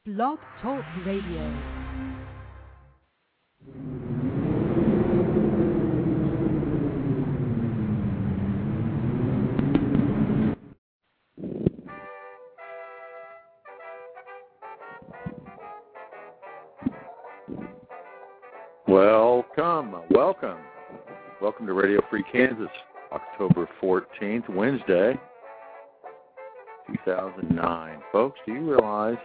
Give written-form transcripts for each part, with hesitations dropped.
Blog Talk Radio. Welcome to Radio Free Kansas, October 14th, Wednesday, 2009. Folks, do you realize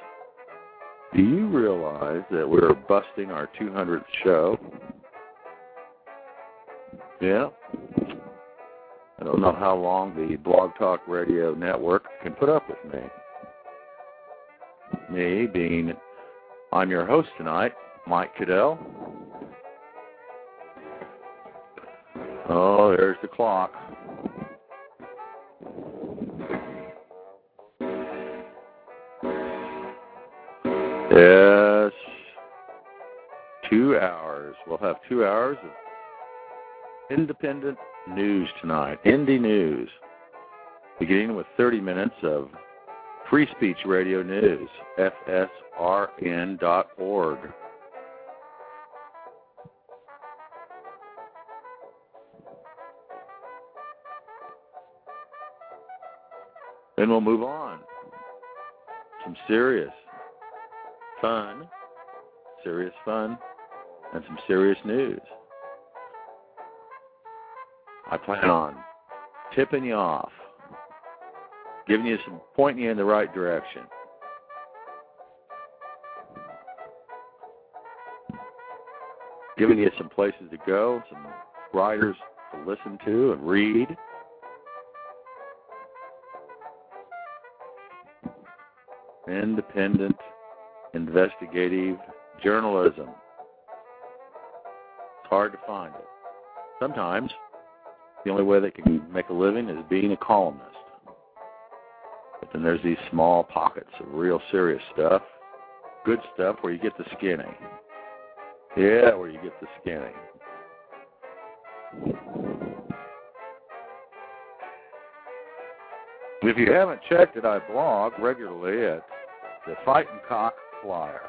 that we're busting our 200th show? Yeah. I don't know how long the Blog Talk Radio Network can put up with me. I'm your host tonight, Mike Cadell. Oh, there's the clock. Yes. 2 hours. We'll have 2 hours of independent news tonight. Indie news. Beginning with 30 minutes of Free Speech Radio News, FSRN.org. Then we'll move on. Some serious fun, and some serious news. I plan on tipping you off, pointing you in the right direction. Giving you some places to go, some writers to listen to and read. Independent, investigative journalism. It's hard to find it. Sometimes the only way they can make a living is being a columnist. But then there's these small pockets of real serious stuff, good stuff where you get the skinny. Yeah, where you get the skinny. If you haven't checked it, I blog regularly at the Fightin' Cock Flyer.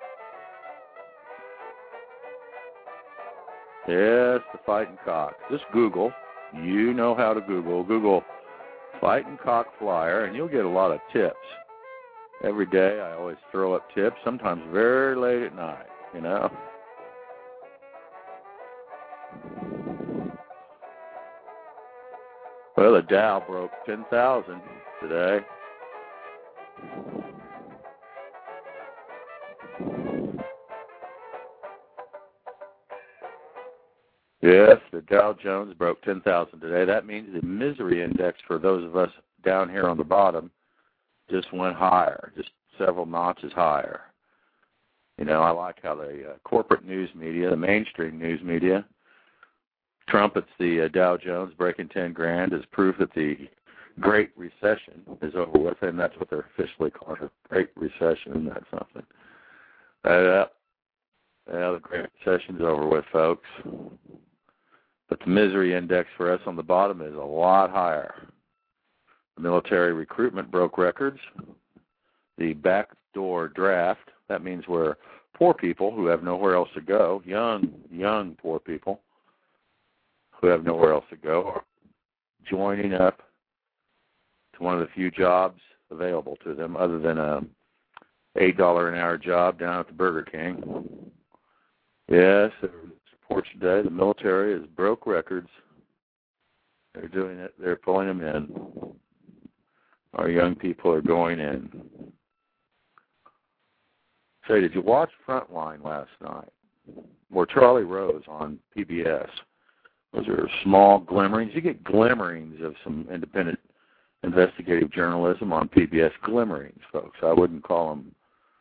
Yes, the Fightin' Cock. Just Google. You know how to Google. Google Fightin' Cock Flyer, and you'll get a lot of tips. Every day I always throw up tips, sometimes very late at night, you know. Well, the Dow broke 10,000 today. Yes, the Dow Jones broke 10,000 today. That means the misery index for those of us down here on the bottom just went higher, just several notches higher. You know, I like how the corporate news media, the mainstream news media, trumpets the Dow Jones breaking 10 grand as proof that the Great Recession is over with, and that's what they're officially calling it, Great Recession. That's something. The Great Recession's over with, folks. But the misery index for us on the bottom is a lot higher. The military recruitment broke records. The backdoor draft, that means where poor people who have nowhere else to go, young poor people who have nowhere else to go, are joining up to one of the few jobs available to them other than a $8 an hour job down at the Burger King. Yes, reports today, the military has broke records. They're doing it. They're pulling them in. Our young people are going in. Say, did you watch Frontline last night? Or Charlie Rose on PBS? Those are small glimmerings. You get glimmerings of some independent investigative journalism on PBS. Glimmerings, folks. I wouldn't call them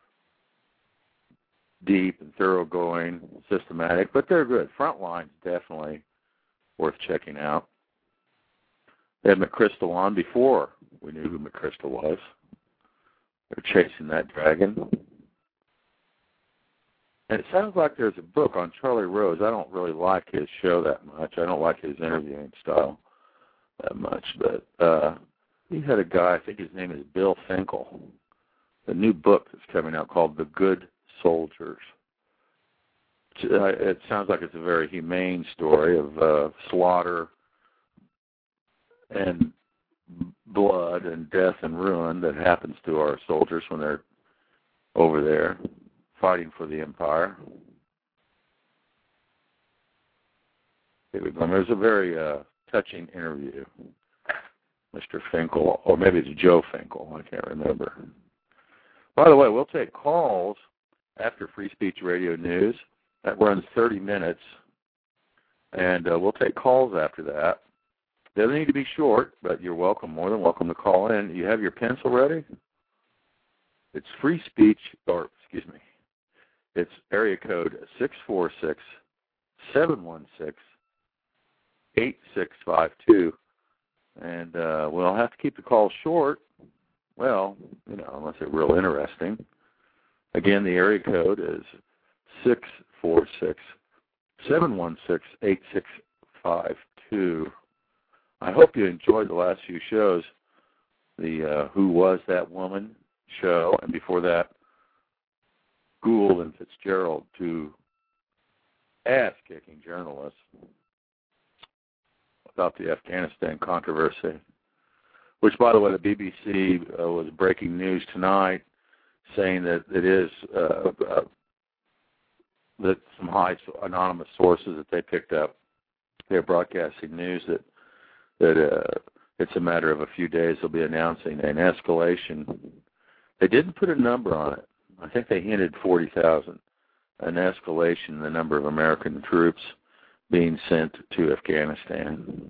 deep and thoroughgoing, systematic, but they're good. Frontline's definitely worth checking out. They had McChrystal on before we knew who McChrystal was. They're chasing that dragon. And it sounds like there's a book on Charlie Rose. I don't really like his show that much. I don't like his interviewing style that much. But he had a guy, I think his name is Bill Finkel, the new book that's coming out called The Good Soldiers. It sounds like it's a very humane story of slaughter and blood and death and ruin that happens to our soldiers when they're over there fighting for the empire. There's a very touching interview. Mr. Finkel, or maybe it's Joe Finkel, I can't remember. By the way, we'll take calls after Free Speech Radio News. That runs 30 minutes, and we'll take calls after that. They need to be short, but you're welcome, more than welcome to call in. You have your pencil ready? It's free speech, or excuse me, it's area code 646-716-8652. And we'll have to keep the call short. Well, unless they're real interesting. Again, the area code is 646-716-8652. I hope you enjoyed the last few shows. The Who Was That Woman show, and before that, Gould and Fitzgerald, two ass-kicking journalists about the Afghanistan controversy, which, by the way, the BBC was breaking news tonight saying that it is that some high anonymous sources that they picked up, they're broadcasting news that it's a matter of a few days they'll be announcing an escalation. They didn't put a number on it. I think they hinted 40,000, an escalation in the number of American troops being sent to Afghanistan.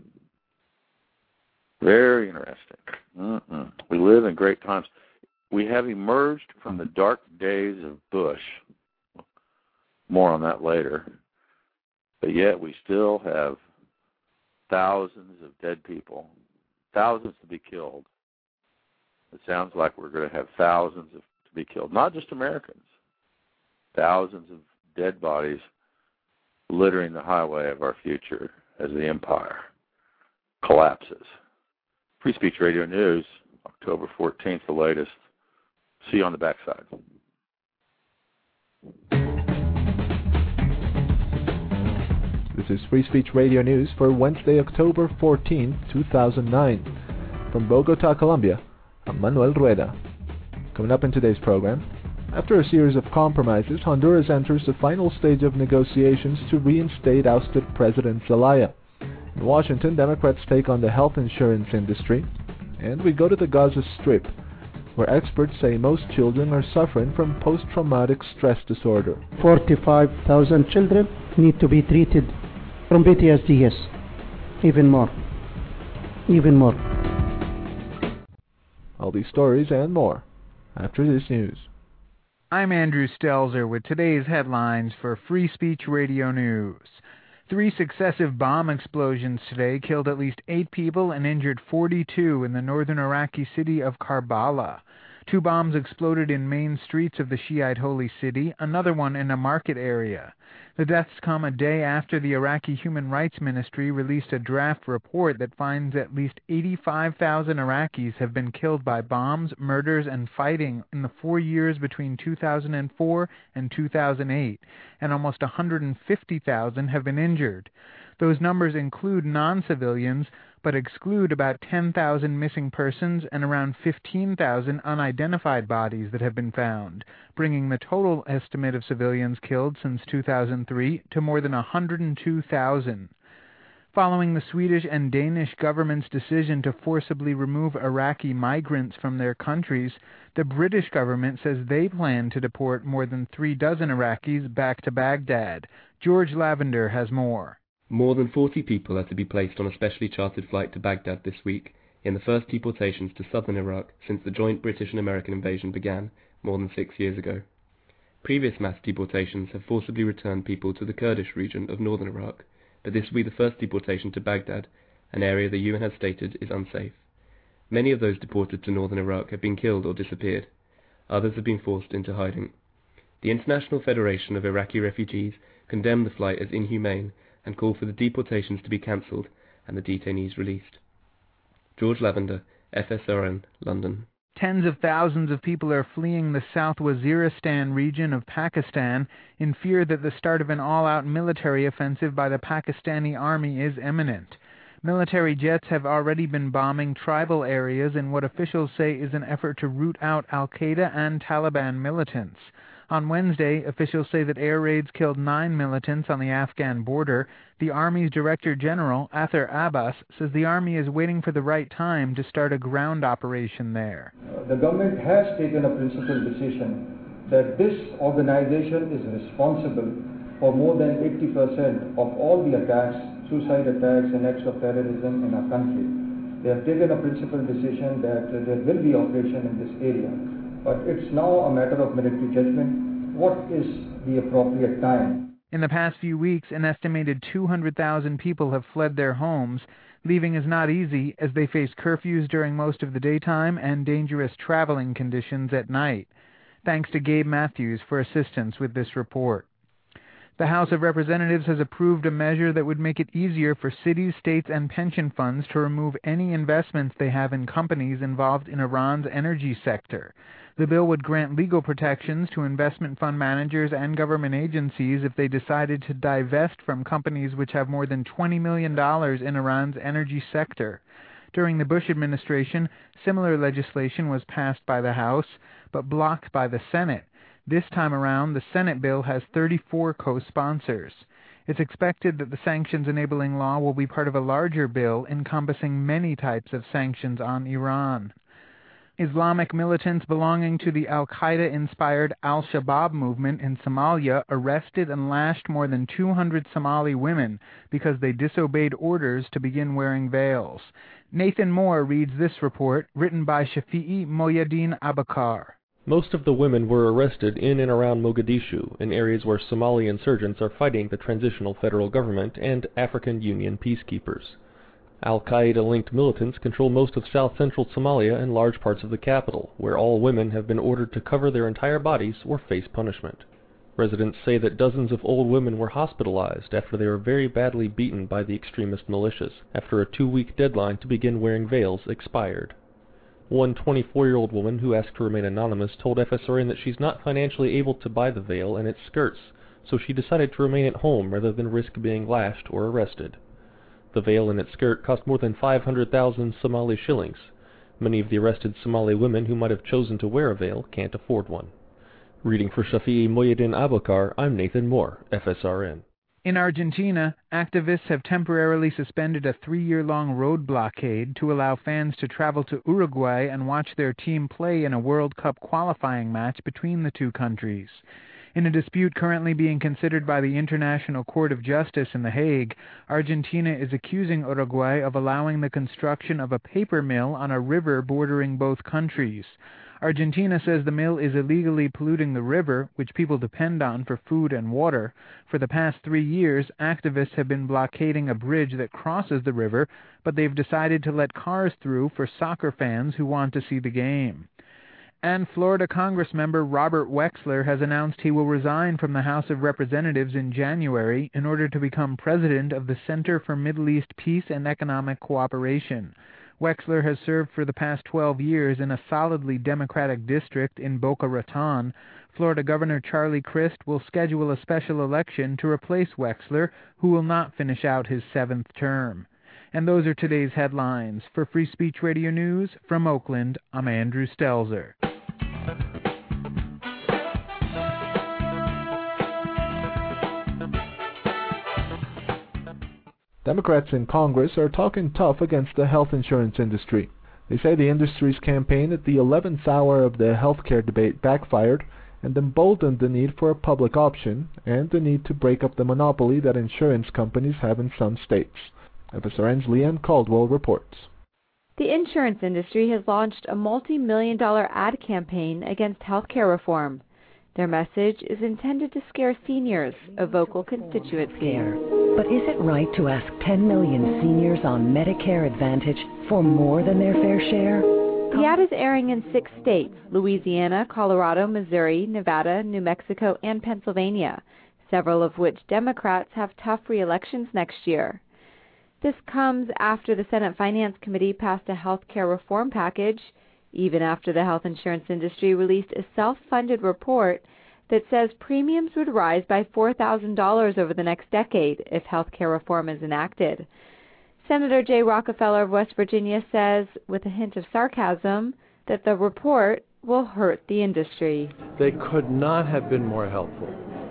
Very interesting. We live in great times. We have emerged from the dark days of Bush. More on that later. But yet we still have thousands of dead people, thousands to be killed. It sounds like we're going to have thousands to be killed, not just Americans. Thousands of dead bodies littering the highway of our future as the empire collapses. Free Speech Radio News, October 14th, the latest. See you on the backside. This is Free Speech Radio News for Wednesday, October 14, 2009. From Bogota, Colombia, I'm Manuel Rueda. Coming up in today's program, after a series of compromises, Honduras enters the final stage of negotiations to reinstate ousted President Zelaya. In Washington, Democrats take on the health insurance industry. And we go to the Gaza Strip, where experts say most children are suffering from post-traumatic stress disorder. 45,000 children need to be treated from PTSD, yes. Even more. All these stories and more after this news. I'm Andrew Stelzer with today's headlines for Free Speech Radio News. 3 successive bomb explosions today killed at least 8 people and injured 42 in the northern Iraqi city of Karbala. 2 bombs exploded in main streets of the Shiite holy city, another one in a market area. The deaths come a day after the Iraqi Human Rights Ministry released a draft report that finds at least 85,000 Iraqis have been killed by bombs, murders, and fighting in the 4 years between 2004 and 2008, and almost 150,000 have been injured. Those numbers include non-civilians, but exclude about 10,000 missing persons and around 15,000 unidentified bodies that have been found, bringing the total estimate of civilians killed since 2003 to more than 102,000. Following the Swedish and Danish government's decision to forcibly remove Iraqi migrants from their countries, the British government says they plan to deport more than 36 Iraqis back to Baghdad. George Lavender has more. More than 40 people are to be placed on a specially chartered flight to Baghdad this week, in the first deportations to southern Iraq since the joint British and American invasion began more than 6 years ago. Previous mass deportations have forcibly returned people to the Kurdish region of northern Iraq, but this will be the first deportation to Baghdad, an area the UN has stated is unsafe. Many of those deported to northern Iraq have been killed or disappeared. Others have been forced into hiding. The International Federation of Iraqi Refugees condemned the flight as inhumane and called for the deportations to be cancelled and the detainees released. George Lavender, FSRN, London. Tens of thousands of people are fleeing the South Waziristan region of Pakistan in fear that the start of an all-out military offensive by the Pakistani army is imminent. Military jets have already been bombing tribal areas in what officials say is an effort to root out al-Qaeda and Taliban militants. On Wednesday, officials say that air raids killed 9 militants on the Afghan border. The Army's Director General, Athar Abbas, says the Army is waiting for the right time to start a ground operation there. The government has taken a principled decision that this organization is responsible for more than 80% of all the attacks, suicide attacks and acts of terrorism in our country. They have taken a principled decision that there will be operation in this area. But it's now a matter of military judgment. What is the appropriate time? In the past few weeks, an estimated 200,000 people have fled their homes. Leaving is not easy as they face curfews during most of the daytime and dangerous traveling conditions at night. Thanks to Gabe Matthews for assistance with this report. The House of Representatives has approved a measure that would make it easier for cities, states, and pension funds to remove any investments they have in companies involved in Iran's energy sector. The bill would grant legal protections to investment fund managers and government agencies if they decided to divest from companies which have more than $20 million in Iran's energy sector. During the Bush administration, similar legislation was passed by the House, but blocked by the Senate. This time around, the Senate bill has 34 co-sponsors. It's expected that the sanctions-enabling law will be part of a larger bill encompassing many types of sanctions on Iran. Islamic militants belonging to the al-Qaeda-inspired al-Shabaab movement in Somalia arrested and lashed more than 200 Somali women because they disobeyed orders to begin wearing veils. Nathan Moore reads this report, written by Shafi'i Moyadin Abakar. Most of the women were arrested in and around Mogadishu, in areas where Somali insurgents are fighting the transitional federal government and African Union peacekeepers. Al-Qaeda-linked militants control most of south-central Somalia and large parts of the capital, where all women have been ordered to cover their entire bodies or face punishment. Residents say that dozens of old women were hospitalized after they were very badly beaten by the extremist militias, after a 2-week deadline to begin wearing veils expired. One 24-year-old woman who asked to remain anonymous told FSRN that she's not financially able to buy the veil and its skirts, so she decided to remain at home rather than risk being lashed or arrested. The veil and its skirt cost more than 500,000 Somali shillings. Many of the arrested Somali women who might have chosen to wear a veil can't afford one. Reading for Shafi'i Moyadin Abakar, I'm Nathan Moore, FSRN. In Argentina, activists have temporarily suspended a 3-year-long road blockade to allow fans to travel to Uruguay and watch their team play in a World Cup qualifying match between the two countries. In a dispute currently being considered by the International Court of Justice in The Hague, Argentina is accusing Uruguay of allowing the construction of a paper mill on a river bordering both countries. Argentina says the mill is illegally polluting the river, which people depend on for food and water. For the past 3 years, activists have been blockading a bridge that crosses the river, but they've decided to let cars through for soccer fans who want to see the game. And Florida Congressmember Robert Wexler has announced he will resign from the House of Representatives in January in order to become president of the Center for Middle East Peace and Economic Cooperation. Wexler has served for the past 12 years in a solidly Democratic district in Boca Raton. Florida Governor Charlie Crist will schedule a special election to replace Wexler, who will not finish out his 7th term. And those are today's headlines. For Free Speech Radio News, from Oakland, I'm Andrew Stelzer. Democrats in Congress are talking tough against the health insurance industry. They say the industry's campaign at the 11th hour of the healthcare debate backfired and emboldened the need for a public option and the need to break up the monopoly that insurance companies have in some states. FSRN's Leanne Caldwell reports. The insurance industry has launched a multi-million-dollar ad campaign against healthcare reform. Their message is intended to scare seniors, a vocal constituency. But is it right to ask 10 million seniors on Medicare Advantage for more than their fair share? The ad is airing in 6 states: Louisiana, Colorado, Missouri, Nevada, New Mexico, and Pennsylvania, several of which Democrats have tough re-elections next year. This comes after the Senate Finance Committee passed a health care reform package. even after the health insurance industry released a self-funded report that says premiums would rise by $4,000 over the next decade if health care reform is enacted. Senator Jay Rockefeller of West Virginia says, with a hint of sarcasm, that the report will hurt the industry. They could not have been more helpful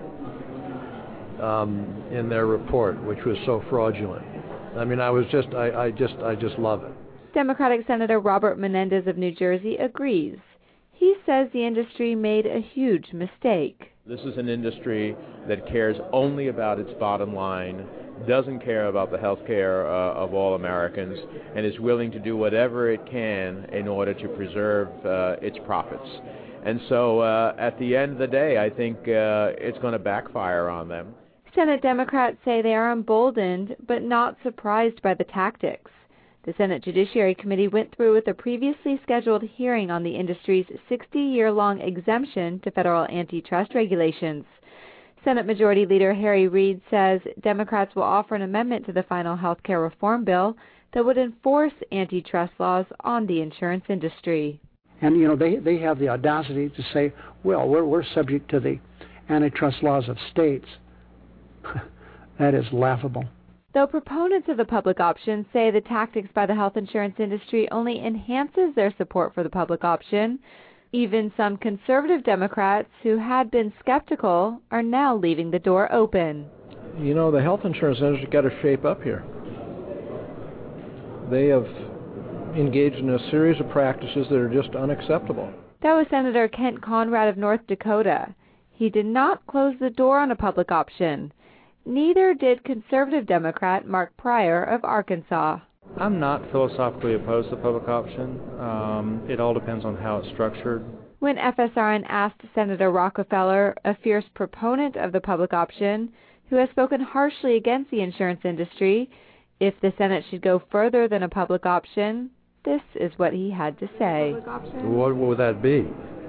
in their report, which was so fraudulent. I mean, I just love it. Democratic Senator Robert Menendez of New Jersey agrees. He says the industry made a huge mistake. This is an industry that cares only about its bottom line, doesn't care about the health care of all Americans, and is willing to do whatever it can in order to preserve its profits. And so at the end of the day, I think it's going to backfire on them. Senate Democrats say they are emboldened but not surprised by the tactics. The Senate Judiciary Committee went through with a previously scheduled hearing on the industry's 60-year-long exemption to federal antitrust regulations. Senate Majority Leader Harry Reid says Democrats will offer an amendment to the final health care reform bill that would enforce antitrust laws on the insurance industry. And, you know, they have the audacity to say, well, we're subject to the antitrust laws of states. That is laughable. Though proponents of the public option say the tactics by the health insurance industry only enhances their support for the public option, even some conservative Democrats who had been skeptical are now leaving the door open. You know, the health insurance industry got to shape up here. They have engaged in a series of practices that are just unacceptable. That was Senator Kent Conrad of North Dakota. He did not close the door on a public option. Neither did conservative Democrat Mark Pryor of Arkansas. I'm not philosophically opposed to public option. It all depends on how it's structured. When FSRN asked Senator Rockefeller, a fierce proponent of the public option, who has spoken harshly against the insurance industry, if the Senate should go further than a public option, this is what he had to say. Public option? What would that be?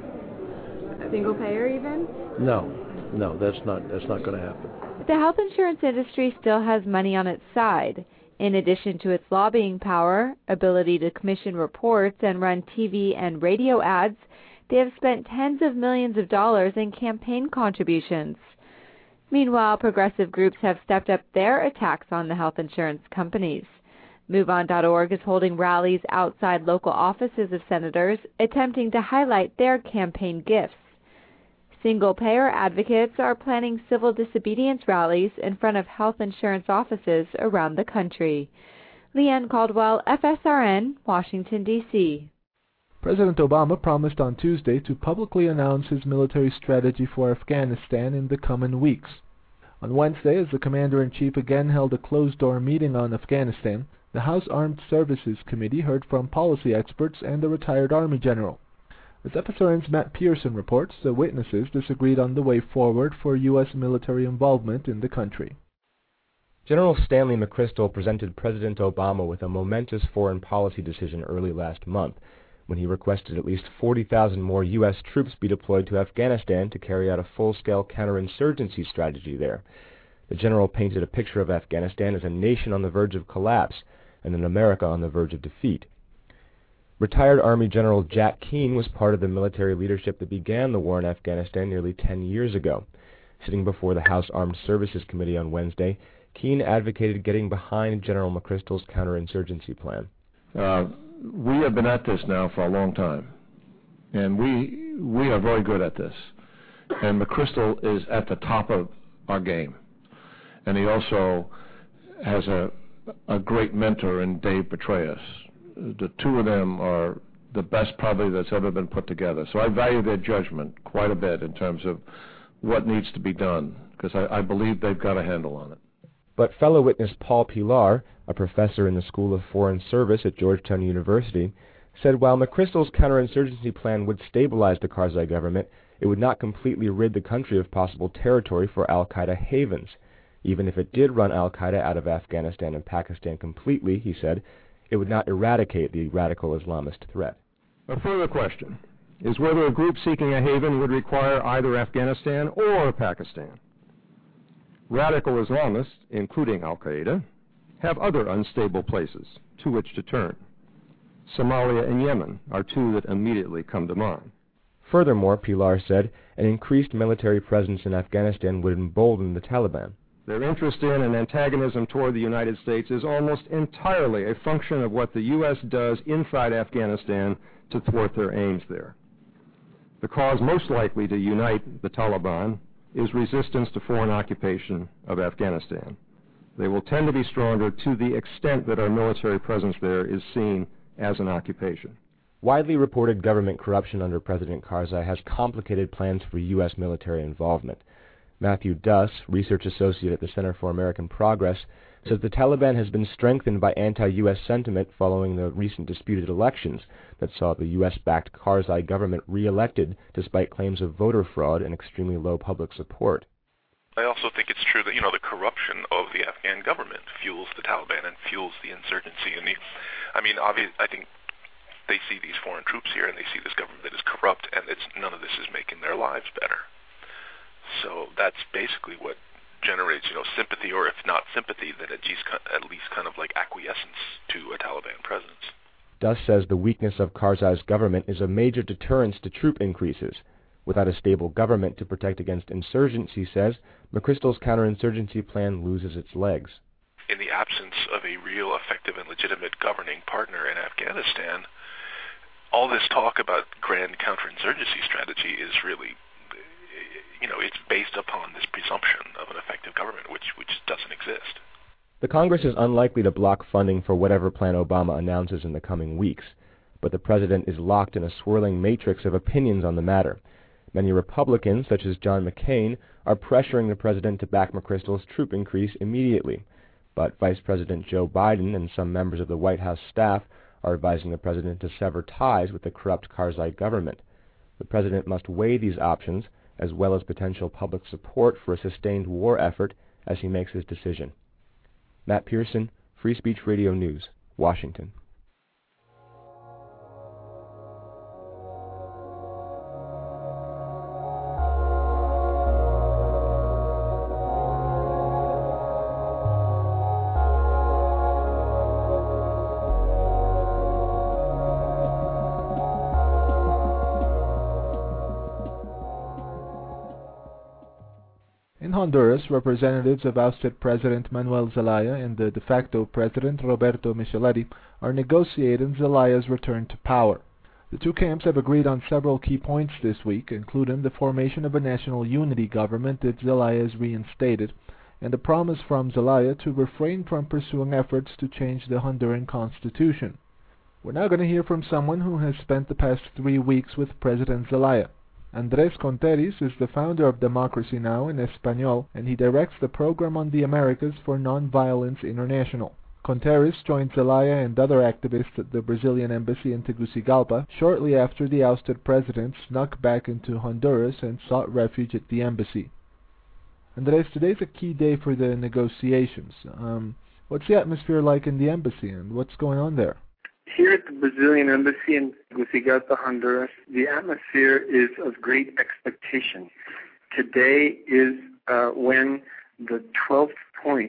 A single payer even? No, that's not going to happen. The health insurance industry still has money on its side. In addition to its lobbying power, ability to commission reports and run TV and radio ads, they have spent tens of millions of dollars in campaign contributions. Meanwhile, progressive groups have stepped up their attacks on the health insurance companies. MoveOn.org is holding rallies outside local offices of senators, attempting to highlight their campaign gifts. Single-payer advocates are planning civil disobedience rallies in front of health insurance offices around the country. Leanne Caldwell, FSRN, Washington, D.C. President Obama promised on Tuesday to publicly announce his military strategy for Afghanistan in the coming weeks. On Wednesday, as the Commander-in-Chief again held a closed-door meeting on Afghanistan, the House Armed Services Committee heard from policy experts and a retired Army general. As FSRN's Matt Pearson reports, the witnesses disagreed on the way forward for U.S. military involvement in the country. General Stanley McChrystal presented President Obama with a momentous foreign policy decision early last month, when he requested at least 40,000 more U.S. troops be deployed to Afghanistan to carry out a full-scale counterinsurgency strategy there. The general painted a picture of Afghanistan as a nation on the verge of collapse and an America on the verge of defeat. Retired Army General Jack Keane was part of the military leadership that began the war in Afghanistan nearly 10 years ago. Sitting before the House Armed Services Committee on Wednesday, Keane advocated getting behind General McChrystal's counterinsurgency plan. We have been at this now for a long time, and we are very good at this. And McChrystal is at the top of our game. And he also has a great mentor in Dave Petraeus. The two of them are the best probably that's ever been put together. So I value their judgment quite a bit in terms of what needs to be done, because I believe they've got a handle on it. But fellow witness Paul Pilar, a professor in the School of Foreign Service at Georgetown University, said while McChrystal's counterinsurgency plan would stabilize the Karzai government, it would not completely rid the country of possible territory for al-Qaeda havens. Even if it did run al-Qaeda out of Afghanistan and Pakistan completely, he said, it would not eradicate the radical Islamist threat. A further question is whether a group seeking a haven would require either Afghanistan or Pakistan. Radical Islamists, including al-Qaeda, have other unstable places to which to turn. Somalia and Yemen are two that immediately come to mind. Furthermore, Pilar said, an increased military presence in Afghanistan would embolden the Taliban. Their interest in and antagonism toward the United States is almost entirely a function of what the U.S. does inside Afghanistan to thwart their aims there. The cause most likely to unite the Taliban is resistance to foreign occupation of Afghanistan. They will tend to be stronger to the extent that our military presence there is seen as an occupation. Widely reported government corruption under President Karzai has complicated plans for U.S. military involvement. Matthew Duss, research associate at the Center for American Progress, says the Taliban has been strengthened by anti-U.S. sentiment following the recent disputed elections that saw the U.S.-backed Karzai government re-elected despite claims of voter fraud and extremely low public support. I also think it's true that, the corruption of the Afghan government fuels the Taliban and fuels the insurgency. And I think they see these foreign troops here and they see this government that is corrupt, and none of this is making their lives better. So that's basically what generates, sympathy, or if not sympathy, then at least kind of like acquiescence to a Taliban presence. Duss says the weakness of Karzai's government is a major deterrence to troop increases. Without a stable government to protect against insurgents, he says, McChrystal's counterinsurgency plan loses its legs. In the absence of a real, effective, and legitimate governing partner in Afghanistan, all this talk about grand counterinsurgency strategy is really, it's based upon this presumption of an effective government, which doesn't exist. The Congress is unlikely to block funding for whatever plan Obama announces in the coming weeks, but the president is locked in a swirling matrix of opinions on the matter. Many Republicans, such as John McCain, are pressuring the president to back McChrystal's troop increase immediately, but Vice President Joe Biden and some members of the White House staff are advising the president to sever ties with the corrupt Karzai government. The president must weigh these options, as well as potential public support for a sustained war effort, as he makes his decision. Matt Pearson, Free Speech Radio News, Washington. In Honduras, representatives of ousted President Manuel Zelaya and the de facto President Roberto Micheletti are negotiating Zelaya's return to power. The two camps have agreed on several key points this week, including the formation of a national unity government if Zelaya is reinstated, and a promise from Zelaya to refrain from pursuing efforts to change the Honduran constitution. We're now going to hear from someone who has spent the past 3 weeks with President Zelaya. Andrés Conteris is the founder of Democracy Now! In Espanol, and he directs the program on the Americas for Nonviolence International. Conteris joined Zelaya and other activists at the Brazilian embassy in Tegucigalpa shortly after the ousted president snuck back into Honduras and sought refuge at the embassy. Andrés, today's a key day for the negotiations. What's the atmosphere like in the embassy, and what's going on there? Here at the Brazilian Embassy in Tegucigalpa, Honduras, the atmosphere is of great expectation. Today is when the 12th point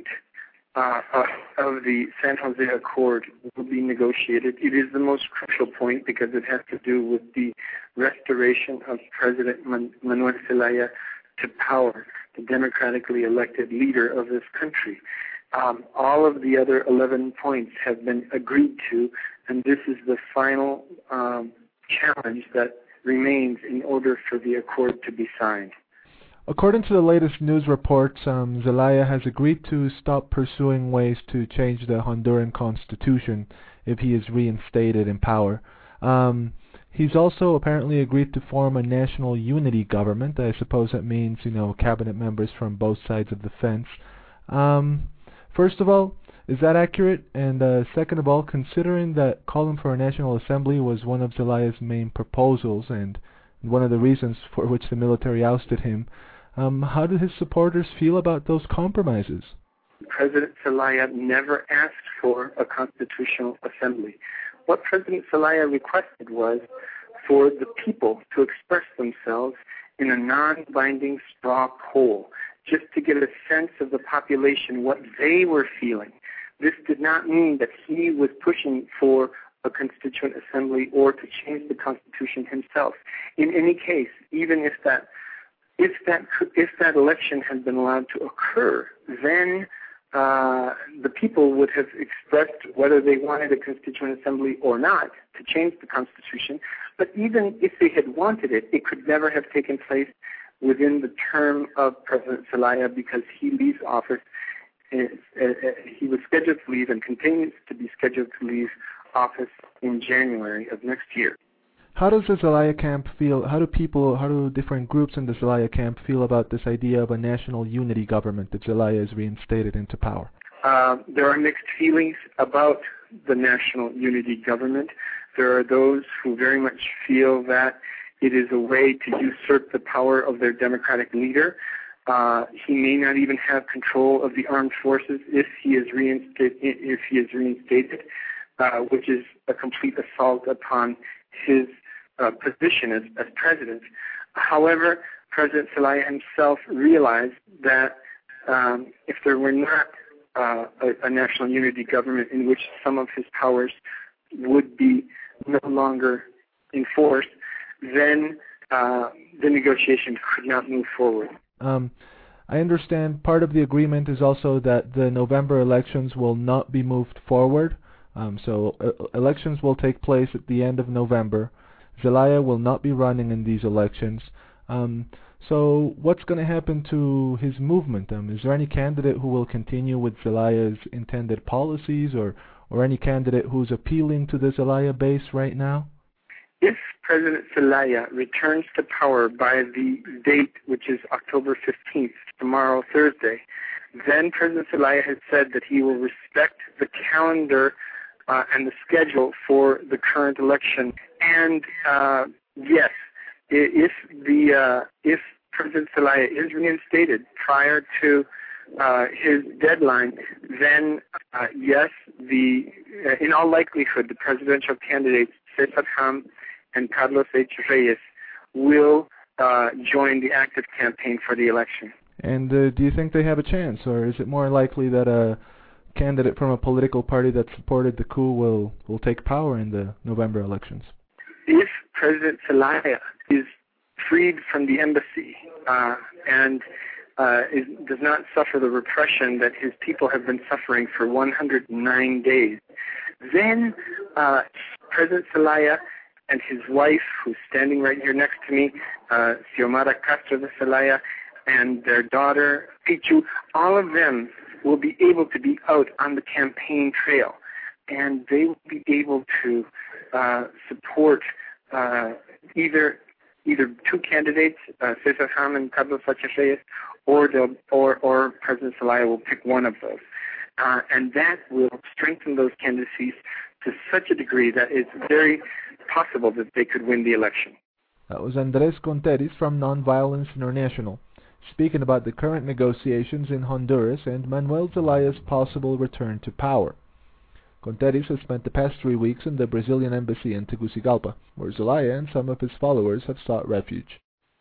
of the San Jose Accord will be negotiated. It is the most crucial point because it has to do with the restoration of President Manuel Zelaya to power, the democratically elected leader of this country. All of the other 11 points have been agreed to, and this is the final challenge that remains in order for the accord to be signed. According to the latest news reports, Zelaya has agreed to stop pursuing ways to change the Honduran constitution if he is reinstated in power. He's also apparently agreed to form a national unity government. I suppose that means, cabinet members from both sides of the fence. First of all, is that accurate? And second of all, considering that calling for a national assembly was one of Zelaya's main proposals and one of the reasons for which the military ousted him, how do his supporters feel about those compromises? President Zelaya never asked for a constitutional assembly. What President Zelaya requested was for the people to express themselves in a non-binding straw poll, just to get a sense of the population, what they were feeling. This did not mean that he was pushing for a constituent assembly or to change the Constitution himself. In any case, even if that election had been allowed to occur, then the people would have expressed whether they wanted a constituent assembly or not to change the Constitution. But even if they had wanted it, it could never have taken place within the term of President Zelaya, because he leaves office. He was scheduled to leave and continues to be scheduled to leave office in January of next year. How does the Zelaya camp feel? How do different groups in the Zelaya camp feel about this idea of a national unity government that Zelaya is reinstated into power? There are mixed feelings about the national unity government. There are those who very much feel that it is a way to usurp the power of their democratic leader. He may not even have control of the armed forces if he is reinstated, which is a complete assault upon his position as president. However, President Zelaya himself realized that if there were not a national unity government in which some of his powers would be no longer enforced, then the negotiations could not move forward. I understand part of the agreement is also that the November elections will not be moved forward. So elections will take place at the end of November. Zelaya will not be running in these elections. So what's going to happen to his movement? Is there any candidate who will continue with Zelaya's intended policies, or any candidate who's appealing to the Zelaya base right now? If President Zelaya returns to power by the date, which is October 15th, tomorrow, Thursday, then President Zelaya has said that he will respect the calendar and the schedule for the current election. And yes, if President Zelaya is reinstated prior to his deadline, then yes, in all likelihood, the presidential candidates Cesar Ham and Carlos H. Reyes will join the active campaign for the election. And do you think they have a chance, or is it more likely that a candidate from a political party that supported the coup will take power in the November elections? If President Zelaya is freed from the embassy and does not suffer the repression that his people have been suffering for 109 days, then President Zelaya and his wife, who's standing right here next to me, Xiomara Castro de Zelaya, and their daughter, Pichu, all of them will be able to be out on the campaign trail, and they will be able to support either two candidates, Cesar Ham and Carlos H. Reyes, or President Zelaya will pick one of those. And that will strengthen those candidacies to such a degree that it's very possible that they could win the election. That was Andres Conteris from Nonviolence International, speaking about the current negotiations in Honduras and Manuel Zelaya's possible return to power. Conteris has spent the past 3 weeks in the Brazilian embassy in Tegucigalpa, where Zelaya and some of his followers have sought refuge.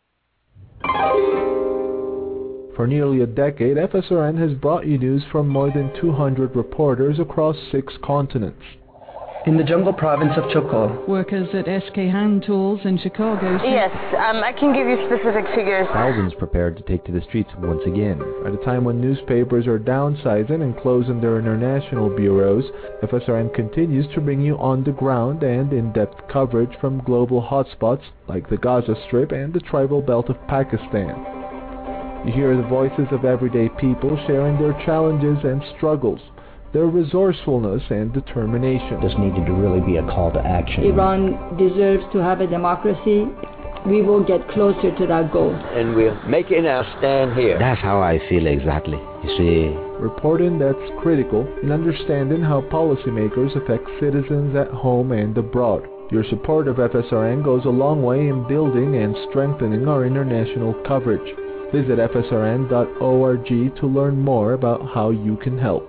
For nearly a decade, FSRN has brought you news from more than 200 reporters across 6 continents. In the jungle province of Chocó, workers at SK Hand Tools in Chicago. Yes, I can give you specific figures. Thousands prepared to take to the streets once again. At a time when newspapers are downsizing and closing their international bureaus, FSRN continues to bring you on-the-ground and in-depth coverage from global hotspots like the Gaza Strip and the tribal belt of Pakistan. You hear the voices of everyday people sharing their challenges and struggles, their resourcefulness and determination. This needed to really be a call to action. Iran deserves to have a democracy. We will get closer to that goal. And we're making our stand here. That's how I feel exactly. You see, reporting that's critical in understanding how policymakers affect citizens at home and abroad. Your support of FSRN goes a long way in building and strengthening our international coverage. Visit fsrn.org to learn more about how you can help.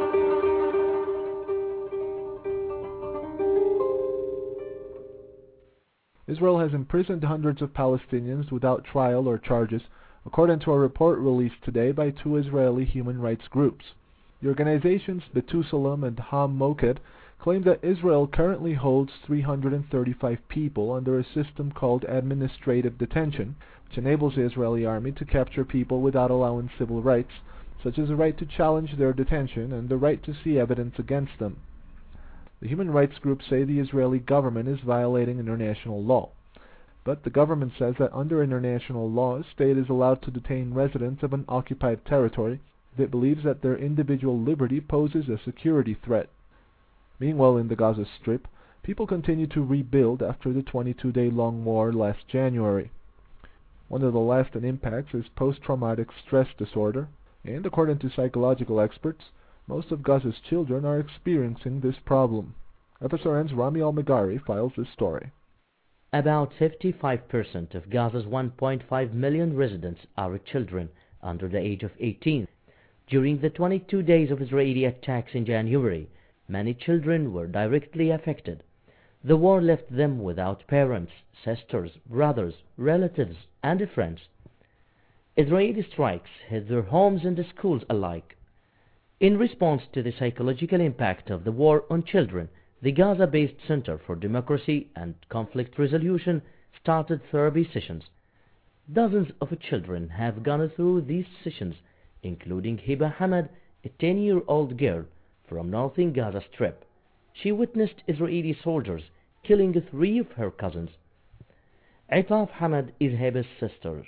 Israel has imprisoned hundreds of Palestinians without trial or charges, according to a report released today by 2 Israeli human rights groups. The organizations B'Tselem and Ham Moked claimed that Israel currently holds 335 people under a system called administrative detention, which enables the Israeli army to capture people without allowing civil rights, such as the right to challenge their detention and the right to see evidence against them. The human rights groups say the Israeli government is violating international law. But the government says that under international law, a state is allowed to detain residents of an occupied territory if it believes that their individual liberty poses a security threat. Meanwhile, in the Gaza Strip, people continue to rebuild after the 22-day-long war last January. One of the lasting impacts is post-traumatic stress disorder, and according to psychological experts, most of Gaza's children are experiencing this problem. FSRN's Rami Al-Magari files this story. About 55% of Gaza's 1.5 million residents are children under the age of 18. During the 22 days of Israeli attacks in January, many children were directly affected. The war left them without parents, sisters, brothers, relatives, and friends. Israeli strikes hit their homes and schools alike. In response to the psychological impact of the war on children, the Gaza-based Center for Democracy and Conflict Resolution started therapy sessions. Dozens of children have gone through these sessions, including Hiba Hamad, a 10-year-old girl from northern Gaza Strip. She witnessed Israeli soldiers killing 3 of her cousins. Itaf Hamad is Hiba's sister.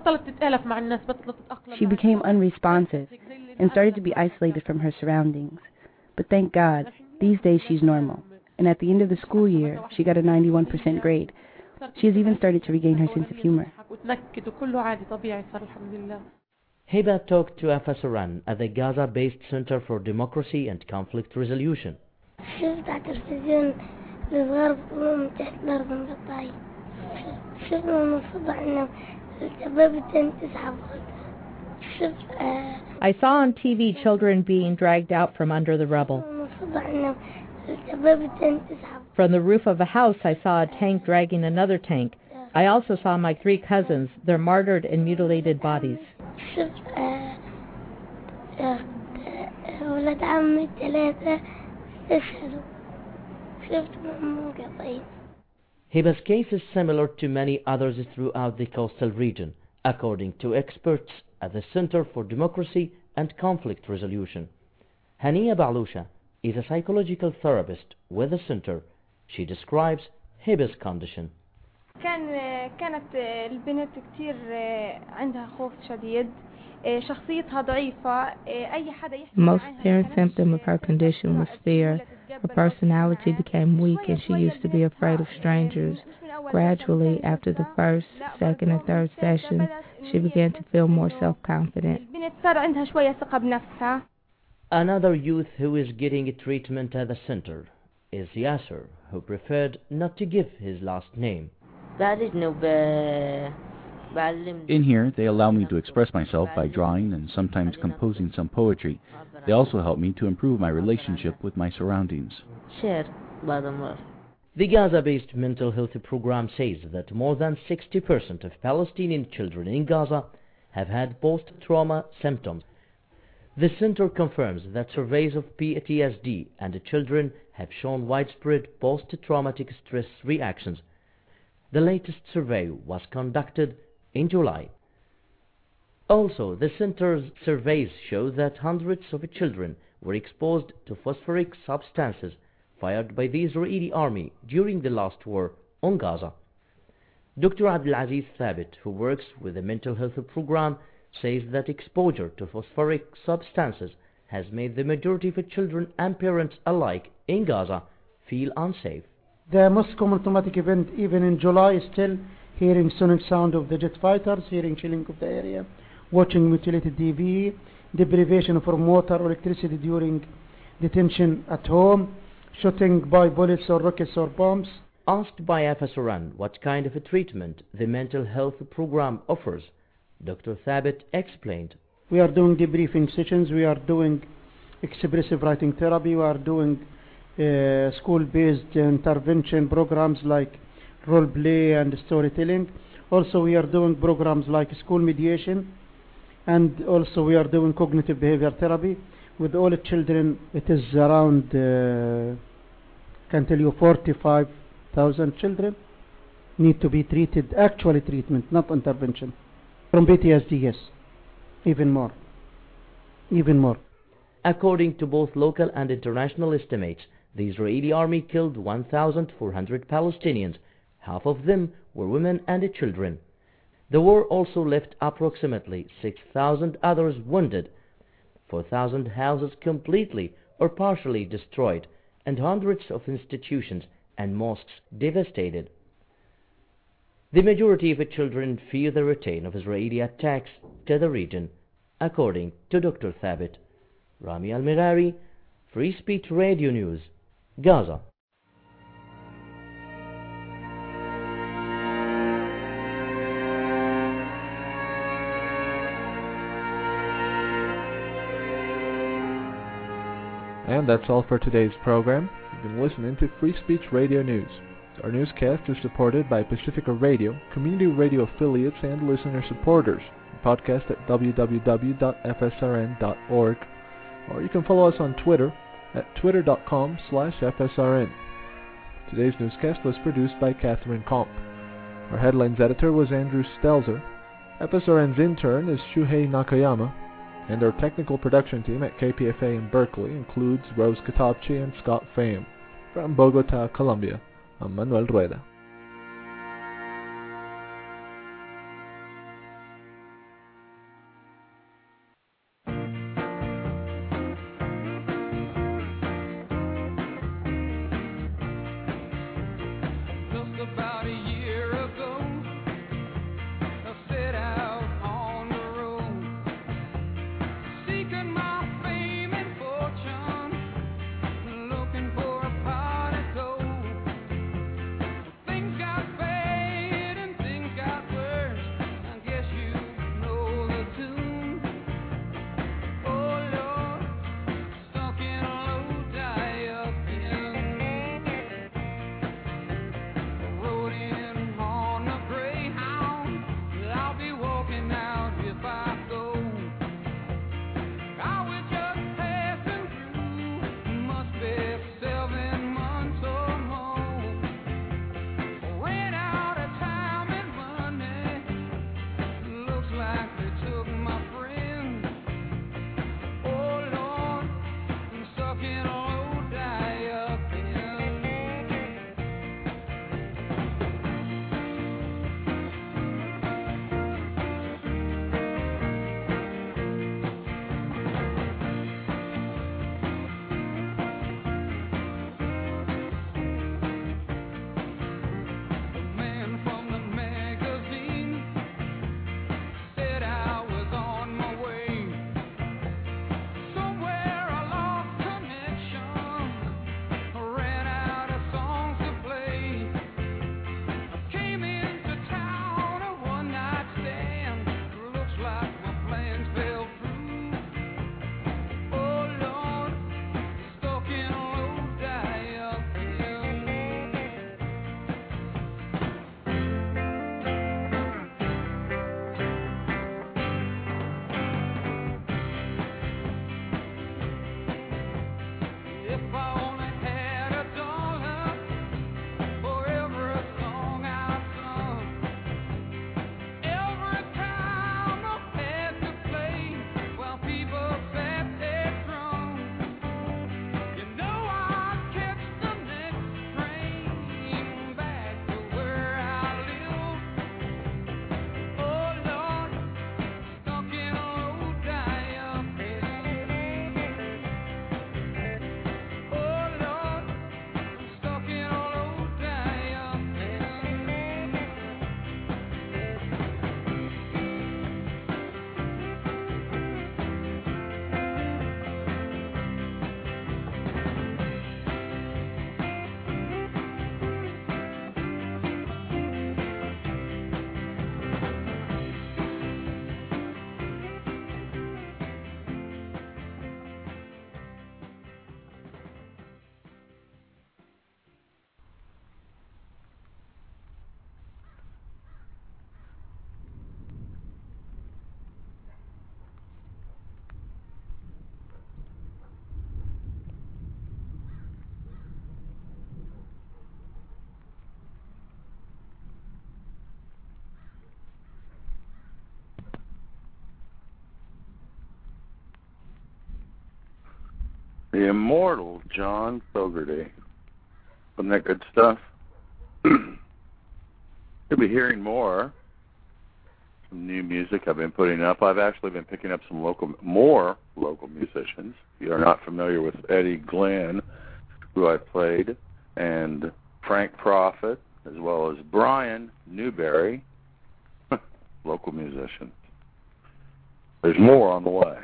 She became unresponsive and started to be isolated from her surroundings. But thank God, these days she's normal. And at the end of the school year, she got a 91% grade. She has even started to regain her sense of humor. Hiba talked to FSRN at the Gaza-based Center for Democracy and Conflict Resolution. I saw on TV children being dragged out from under the rubble. From the roof of a house, I saw a tank dragging another tank. I also saw my 3 cousins, their martyred and mutilated bodies. Hiba's case is similar to many others throughout the coastal region, according to experts at the Center for Democracy and Conflict Resolution. Hania Balusha is a psychological therapist with the center. She describes Hiba's condition. كانت البنت كتير عندها خوف شديد شخصيتها ضعيفة أي حدا يحكي Most apparent symptom of her condition was fear. Her personality became weak and she used to be afraid of strangers. Gradually, after the first, second, and third session, she began to feel more self-confident. Another youth who is getting treatment at the center is Yasser, who preferred not to give his last name. In here, they allow me to express myself by drawing and sometimes composing some poetry. They also help me to improve my relationship with my surroundings. The Gaza-based mental health program says that more than 60% of Palestinian children in Gaza have had post-trauma symptoms. The center confirms that surveys of PTSD and children have shown widespread post-traumatic stress reactions. The latest survey was conducted in July. Also, the center's surveys show that hundreds of children were exposed to phosphoric substances fired by the Israeli army during the last war on Gaza. Dr. Abdulaziz Thabit, who works with the mental health program, says that exposure to phosphoric substances has made the majority of children and parents alike in Gaza feel unsafe. The most common traumatic event, even in July, is still hearing sonic sound of the jet fighters, hearing chilling of the area, watching mutilated TV, deprivation from water or electricity during detention at home, shooting by bullets or rockets or bombs. Asked by FSRN what kind of a treatment the mental health program offers, Dr. Thabit explained. We are doing debriefing sessions, we are doing expressive writing therapy, we are doing school-based intervention programs like role play and storytelling. Also we are doing programs like school mediation, and also we are doing cognitive behavior therapy with all the children. It is around can tell you 45,000 children need to be treated, actually treatment, not intervention. From PTSD, yes, even more. According to both local and international estimates, the Israeli army killed 1,400 Palestinians. Half of them were women and children. The war also left approximately 6,000 others wounded, 4,000 houses completely or partially destroyed, and hundreds of institutions and mosques devastated. The majority of children fear the return of Israeli attacks to the region, according to Dr. Thabit. Rami Al-Mirari, Free Speech Radio News, Gaza. And that's all for today's program. You've been listening to Free Speech Radio News. Our newscast is supported by Pacifica Radio, community radio affiliates, and listener supporters. Podcast at www.fsrn.org, or you can follow us on Twitter at twitter.com/FSRN. Today's newscast was produced by Catherine Komp. Our headlines editor was Andrew Stelzer. FSRN's intern is Shuhei Nakayama, and our technical production team at KPFA in Berkeley includes Rose Katapchi and Scott Pham. From Bogota, Colombia, I'm Manuel Rueda. Think The immortal John Fogerty. Wasn't that good stuff? You'll be hearing more. Some new music I've been putting up. I've actually been picking up some more local musicians. If you are not familiar with Eddie Glenn, who I played, and Frank Prophet, as well as Brian Newberry, local musicians. There's more on the way.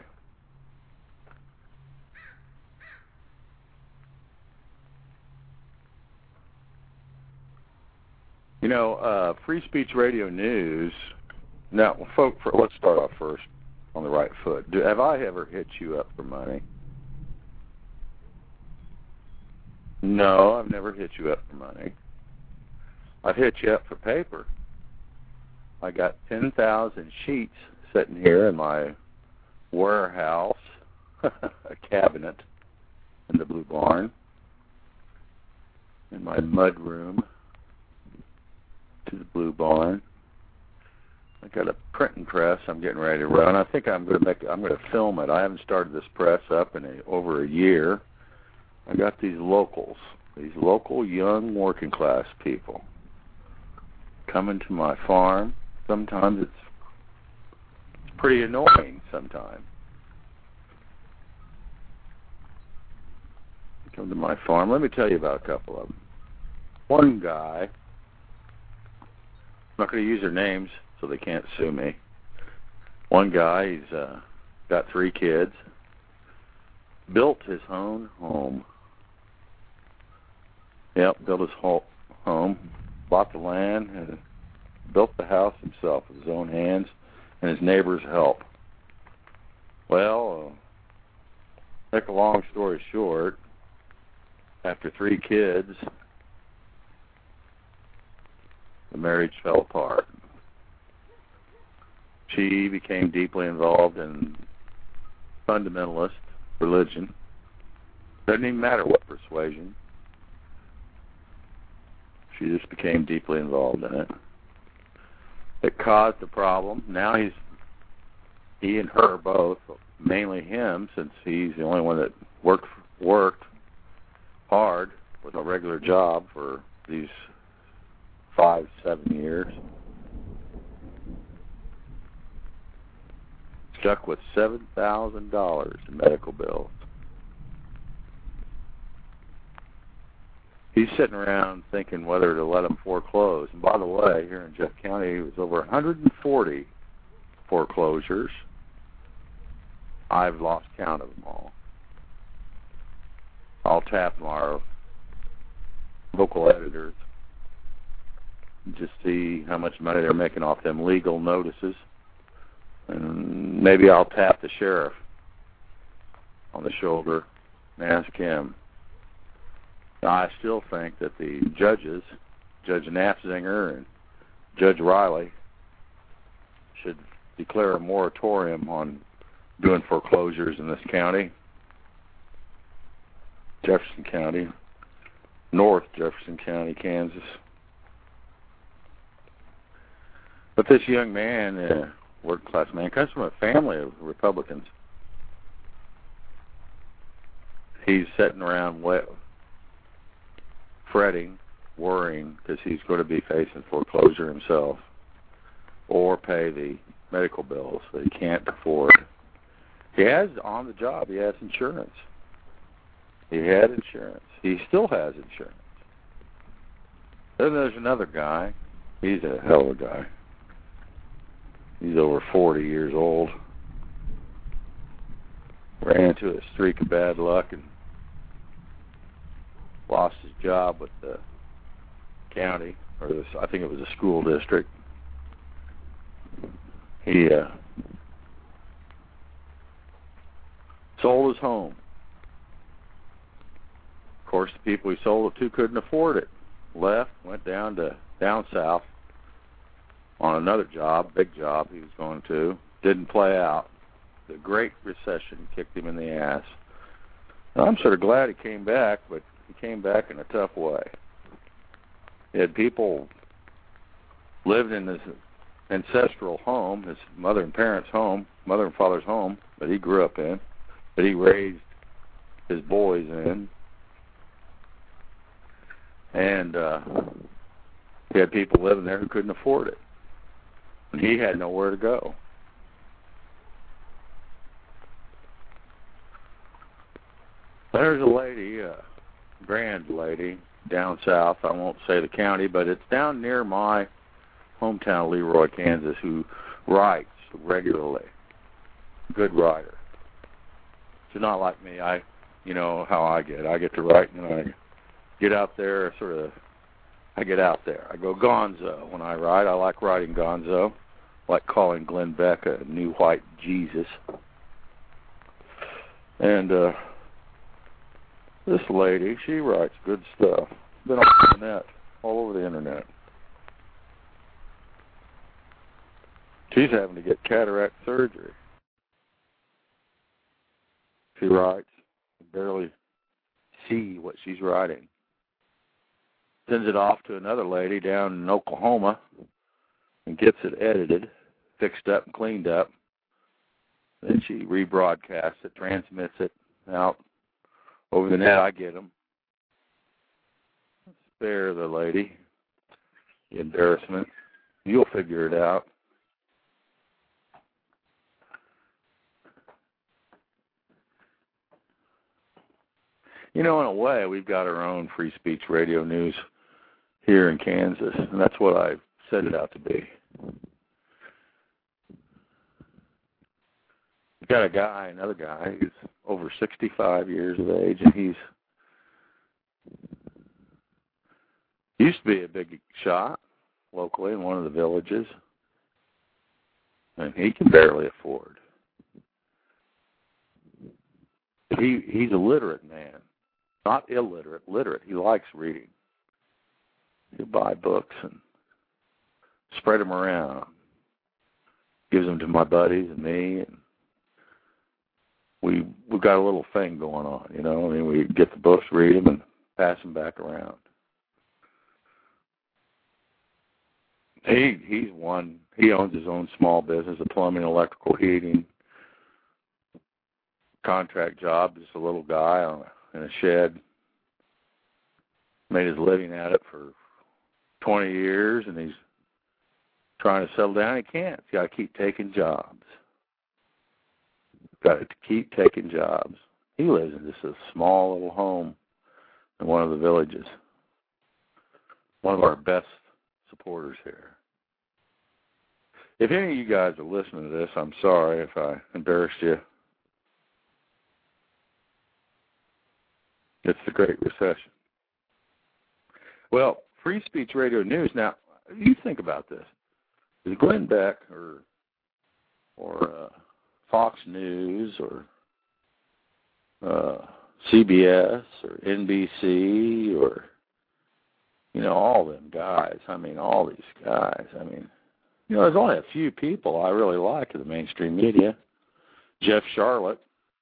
You know, Free Speech Radio News. Now, folks, let's start off first on the right foot. Have I ever hit you up for money? No, I've never hit you up for money. I've hit you up for paper. I got 10,000 sheets sitting here in my warehouse, a cabinet in the Blue Barn, in my mud room to the Blue Barn. I got a printing press I'm getting ready to run. I think I'm going to film it. I haven't started this press up in over a year. I got these local young working class people coming to my farm. Sometimes it's pretty annoying sometimes. They come to my farm. Let me tell you about a couple of them. One guy, I'm not going to use their names so they can't sue me. One guy, he's got 3 kids, built his own home. Yep, built his home, bought the land, and built the house himself with his own hands and his neighbor's help. Well, make a long story short, after 3 kids, the marriage fell apart. She became deeply involved in fundamentalist religion. Doesn't even matter what persuasion. She just became deeply involved in it. It caused a problem. Now he and her both, mainly him, since he's the only one that worked hard with a regular job for these 5-7 years. Stuck with $7,000 in medical bills. He's sitting around thinking whether to let him foreclose. And by the way, here in Jeff County, it was over 140 foreclosures. I've lost count of them all. I'll tap our local editors and just see how much money they're making off them legal notices. And maybe I'll tap the sheriff on the shoulder and ask him. I still think that the judges, Judge Knapzinger and Judge Riley, should declare a moratorium on doing foreclosures in this county, Jefferson County, North Jefferson County, Kansas. But this young man, working class man, comes from a family of Republicans. He's sitting around fretting, worrying, because he's going to be facing foreclosure himself or pay the medical bills that he can't afford. He has on the job, he has insurance. He had insurance. He still has insurance. Then there's another guy. He's a hell of a guy. He's over 40 years old. Ran into a streak of bad luck and lost his job with the county, or I think it was a school district. He sold his home. Of course, the people he sold it to couldn't afford it. Left, went down south on another job, big job he was going to. Didn't play out. The Great Recession kicked him in the ass. And I'm sort of glad he came back, but he came back in a tough way. He had people lived in his ancestral home, his mother and parents' home, mother and father's home that he grew up in, that he raised his boys in. And he had people living there who couldn't afford it. And he had nowhere to go. There's a lady, a grand lady, down south. I won't say the county, but it's down near my hometown, Leroy, Kansas, who writes regularly. Good writer. She's not like me. You know how I get. I get to write and I get out there, I get out there. I go gonzo when I write. I like writing gonzo. I like calling Glenn Beck a new white Jesus. And this lady, she writes good stuff. Been on the net, all over the internet. She's having to get cataract surgery. She writes, barely see what she's writing. Sends it off to another lady down in Oklahoma and gets it edited, fixed up and cleaned up. Then she rebroadcasts it, transmits it out over the net. I get them. Spare the lady the embarrassment. You'll figure it out. You know, in a way, we've got our own free speech radio news here in Kansas, and that's what I set it out to be. We've got another guy who's over 65 years of age, and he's used to be a big shot locally in one of the villages, and he can barely afford. He's a literate man. Not illiterate, literate. He likes reading. He'll buy books and spread them around. Gives them to my buddies and me, and we've got a little thing going on, you know. I mean, we get the books, read them, and pass them back around. He owns his own small business, a plumbing, electrical, heating contract job. Just a little guy in a shed. Made his living at it for 20 years, and he's trying to settle down. He can't. He's got to keep taking jobs. He lives in just a small little home in one of the villages. One of our best supporters here. If any of you guys are listening to this, I'm sorry if I embarrassed you. It's the Great Recession. Well, Free Speech Radio News. Now, you think about this. Is Glenn Beck or Fox News or CBS or NBC or, you know, all them guys. I mean, all these guys. I mean, you know, there's only a few people I really like in the mainstream media. Jeff Charlotte.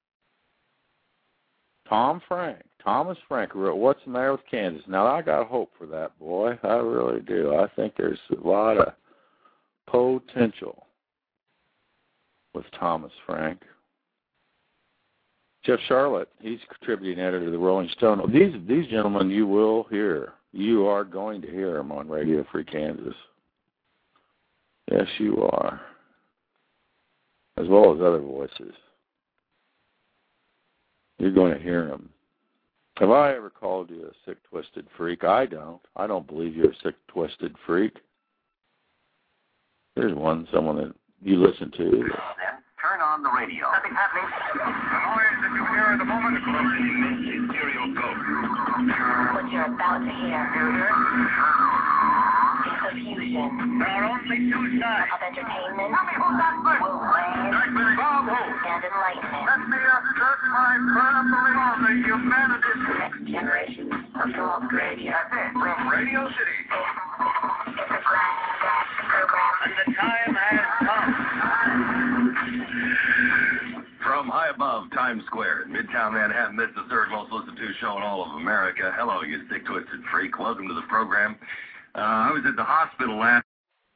Thomas Frank wrote What's the Matter with Kansas? Now, I got hope for that boy. I really do. I think there's a lot of potential with Thomas Frank. Jeff Charlotte, he's contributing editor to the Rolling Stone. These gentlemen you will hear. You are going to hear them on Radio Free Kansas. Yes, you are. As well as other voices. You're going to hear them. Have I ever called you a sick, twisted freak? I don't. I don't believe you're a sick, twisted freak. There's someone that you listen to. Then turn on the radio. Nothing happening. The noise that you hear at the moment is the stereo code. What you're about to hear is the fusion. There are only two sides of entertainment, Bob Hope, and enlightenment. Let me assert my firm belief on the humanities. Next generation of talk radio. That's it. From Radio City. It's a glass program. And the time has come. From high above Times Square in Midtown Manhattan, this is the third most listened to show in all of America. Hello, you sick, twisted freak. Welcome to the program. I was at the hospital last...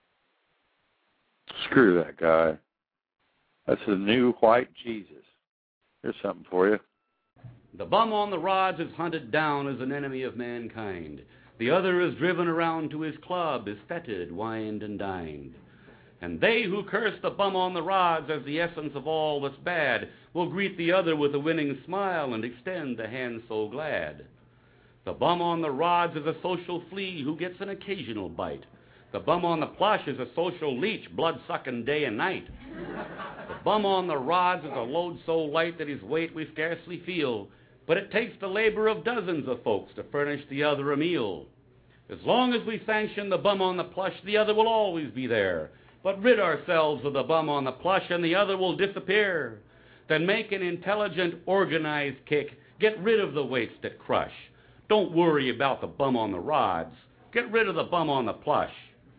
Screw that guy. That's the new white Jesus. Here's something for you. The bum on the rods is hunted down as an enemy of mankind. The other is driven around to his club, is feted, wined, and dined. And they who curse the bum on the rods as the essence of all that's bad will greet the other with a winning smile and extend the hand so glad. The bum on the rods is a social flea who gets an occasional bite. The bum on the plush is a social leech, blood-sucking day and night. The bum on the rods is a load so light that his weight we scarcely feel, but it takes the labor of dozens of folks to furnish the other a meal. As long as we sanction the bum on the plush, the other will always be there. But rid ourselves of the bum on the plush and the other will disappear. Then make an intelligent, organized kick. Get rid of the weights that crush. Don't worry about the bum on the rods. Get rid of the bum on the plush.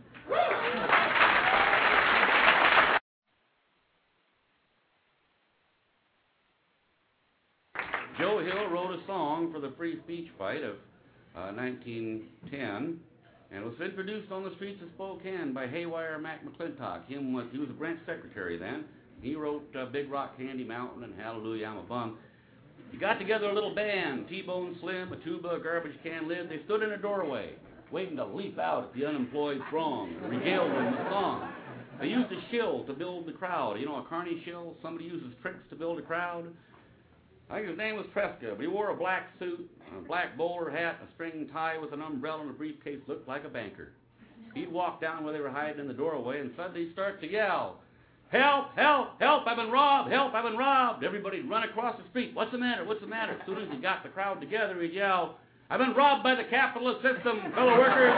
Joe Hill wrote a song for the free speech fight of 1910, and it was introduced on the streets of Spokane by Haywire Mac McClintock. He was a branch secretary then. He wrote Big Rock Candy Mountain and Hallelujah, I'm a Bum. He got together a little band, T-Bone Slim, a tuba, a garbage can lid. They stood in a doorway, waiting to leap out at the unemployed throng and regale them with song. They used a shill to build the crowd. You know, a carny shill, somebody uses tricks to build a crowd. I think his name was Tresca, but he wore a black suit, a black bowler hat, a string tie with an umbrella and a briefcase, looked like a banker. He'd walk down where they were hiding in the doorway, and suddenly he'd start to yell, "Help, help, help, I've been robbed, help, I've been robbed." Everybody'd run across the street. What's the matter, what's the matter? As soon as he got the crowd together, he'd yell, "I've been robbed by the capitalist system, fellow workers."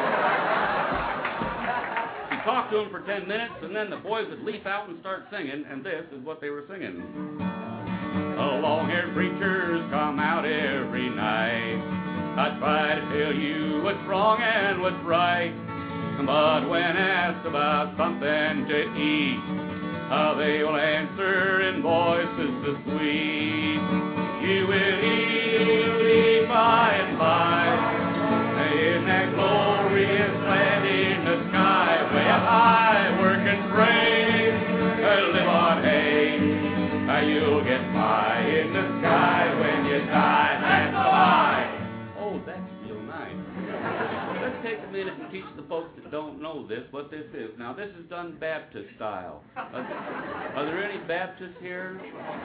He'd talk to them for 10 minutes, and then the boys would leap out and start singing, and this is what they were singing. The long-haired preachers come out every night. I try to tell you what's wrong and what's right, but when asked about something to eat, they will answer in voices so sweet. You will eat by and by, in that glorious land in the sky, where I work and pray, live on hay. You'll get by in the sky when you die. That's a lie. Oh, that's real nice. Let's take a minute and teach the folks that don't know this what this is. Now, this is done Baptist style. Are there any Baptists here?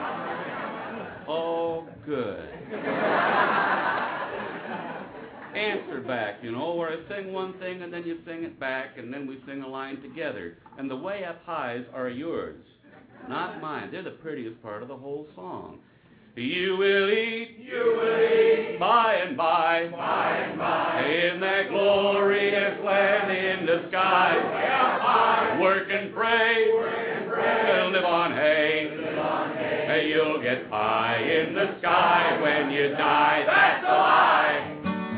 Oh, good. Answer back, you know, where I sing one thing and then you sing it back and then we sing a line together. And the way up highs are yours, not mine. They're the prettiest part of the whole song. You will eat by and by, in that glorious land in the sky. Work and pray, live on hay. You'll get pie in the sky when you die. That's a lie.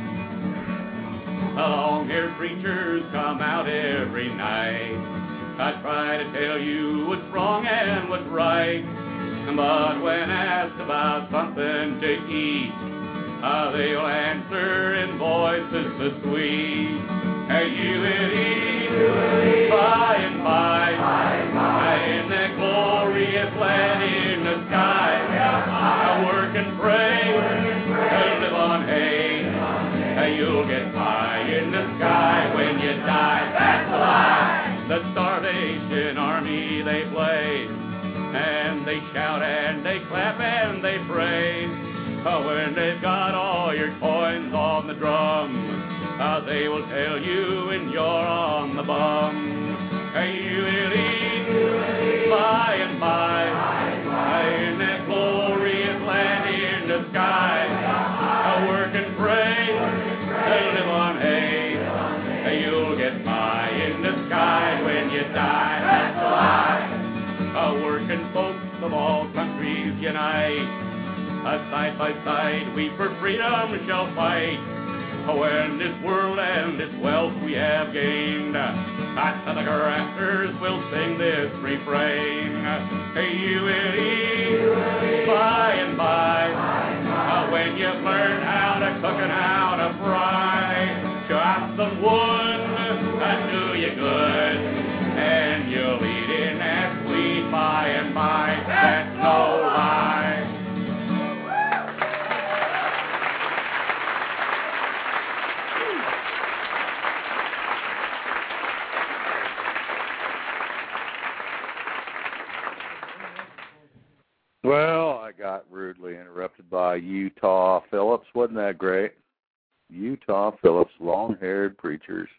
The long-haired preachers come out every night. I try to tell you what's wrong and what's right, but when asked about something to eat, they'll answer in voices so sweet. You will eat by and by, in that glorious land in the sky. Work and pray, live on hay. You'll get pie in the sky when you die. That's a lie. The Starvation Army, they play, and they shout and they clap and they pray. When they've got all your coins on the drum, they will tell you when you're on the bum. You will eat by and by, in that glorious land in the sky. Work and pray, live on hay. You'll get pie in the sky when you die. That's a lie. Working folks of all countries unite. Side by side we for freedom shall fight. When this world and this wealth we have gained, back to the rafters we'll sing this refrain. You will eat by and by, when you've learned how to cook and how to fry. Chop some wood and do you good, and you'll eat in that sweet by and by. That's no lie. Well, I got rudely interrupted by Utah Phillips. Wasn't that great? Utah Phillips, long-haired preachers.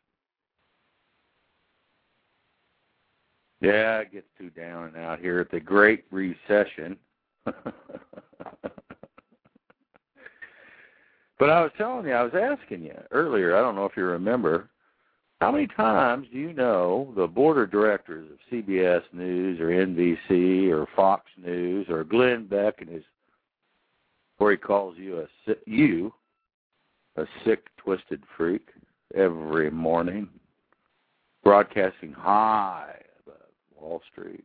Yeah, it gets too down and out here at the Great Recession. But I was telling you, I was asking you earlier, I don't know if you remember, how many times do you know the board of directors of CBS News or NBC or Fox News or Glenn Beck and his, where he calls you a sick, twisted freak every morning, broadcasting high above Wall Street?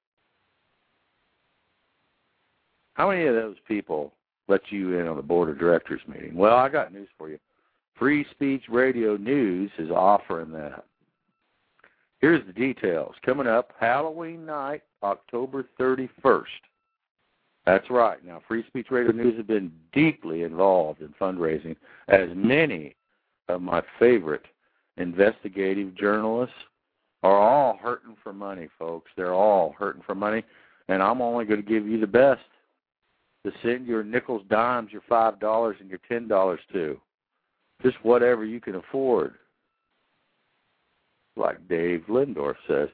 How many of those people let you in on the board of directors meeting? Well, I got news for you. Free Speech Radio News is offering that. Here's the details. Coming up, Halloween night, October 31st. That's right. Now, Free Speech Radio News has been deeply involved in fundraising, as many of my favorite investigative journalists are all hurting for money, folks. They're all hurting for money, and I'm only going to give you the best to send your nickels, dimes, your $5, and your $10 to. Just whatever you can afford. Like Dave Lindorf says,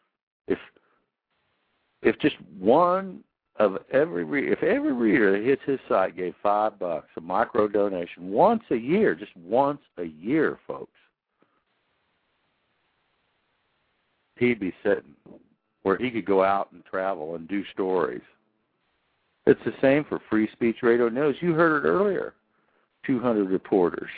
if just one of every reader that hits his site gave $5, a micro donation once a year, just once a year, folks, he'd be sitting where he could go out and travel and do stories. It's the same for Free Speech Radio News. You heard it earlier. 200 reporters.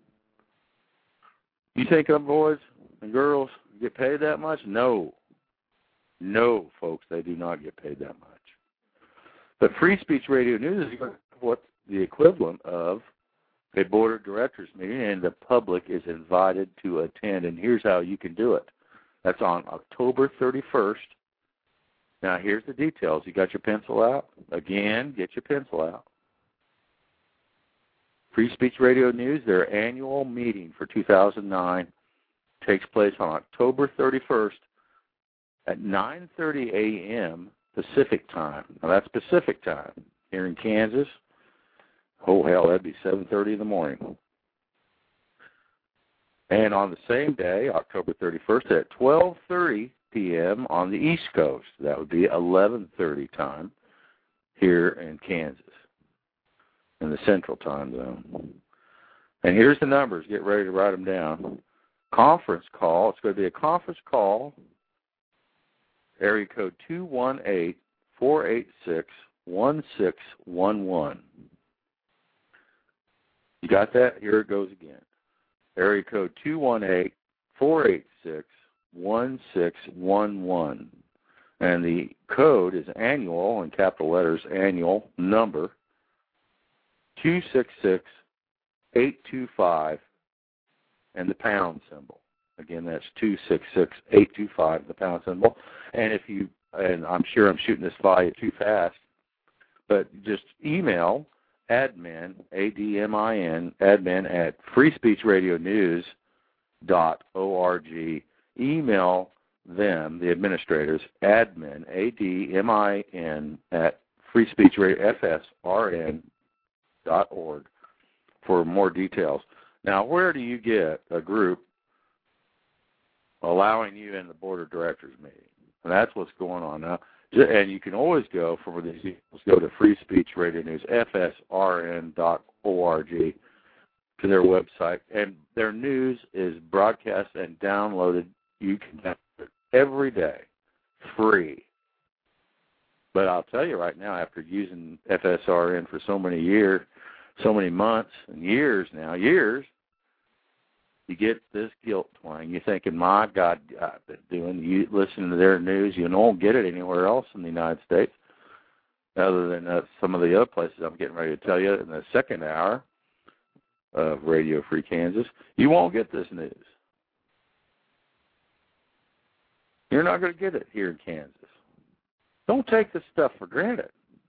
You think them boys and girls get paid that much? No. No, folks, they do not get paid that much. But Free Speech Radio News is what the equivalent of a board of directors meeting, and the public is invited to attend. And here's how you can do it. That's on October 31st. Now, here's the details. You got your pencil out? Again, get your pencil out. Free Speech Radio News, their annual meeting for 2009, takes place on October 31st at 9:30 a.m. Pacific time. Now, that's Pacific time. Here in Kansas, oh, hell, that'd be 7:30 in the morning. And on the same day, October 31st, at 12:30 p.m. on the East Coast. That would be 11:30 time here in Kansas, in the Central Time Zone. And here's the numbers. Get ready to write them down. Conference call. It's going to be a conference call. Area code 218-486-1611. You got that? Here it goes again. Area code 218-486-1611. And the code is annual, in capital letters, annual number 266-825 and the pound symbol. Again, that's 266-825, the pound symbol. And I'm sure I'm shooting this by you too fast, but just email admin, A-D-M-I-N, admin at freespeechradionews.org. Email them, the administrators, admin, A-D-M-I-N, at freespeechradio.fsrn.org for more details. Now, where do you get a group allowing you in the board of directors meeting? And that's what's going on now. And you can always go for these details, go to Free Speech Radio News, FSRN.org, to their website. And their news is broadcast and downloaded. You can download it every day, free. But I'll tell you right now, after using FSRN for so many years, so many months and years now, you get this guilt twang. You're thinking, my God, I've been listening to their news. You don't get it anywhere else in the United States, other than some of the other places I'm getting ready to tell you in the second hour of Radio Free Kansas. You won't get this news. You're not going to get it here in Kansas. Don't take this stuff for granted.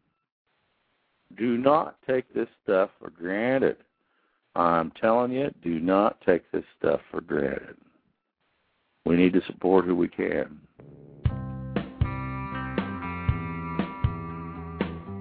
Do not take this stuff for granted. I'm telling you, do not take this stuff for granted. We need to support who we can.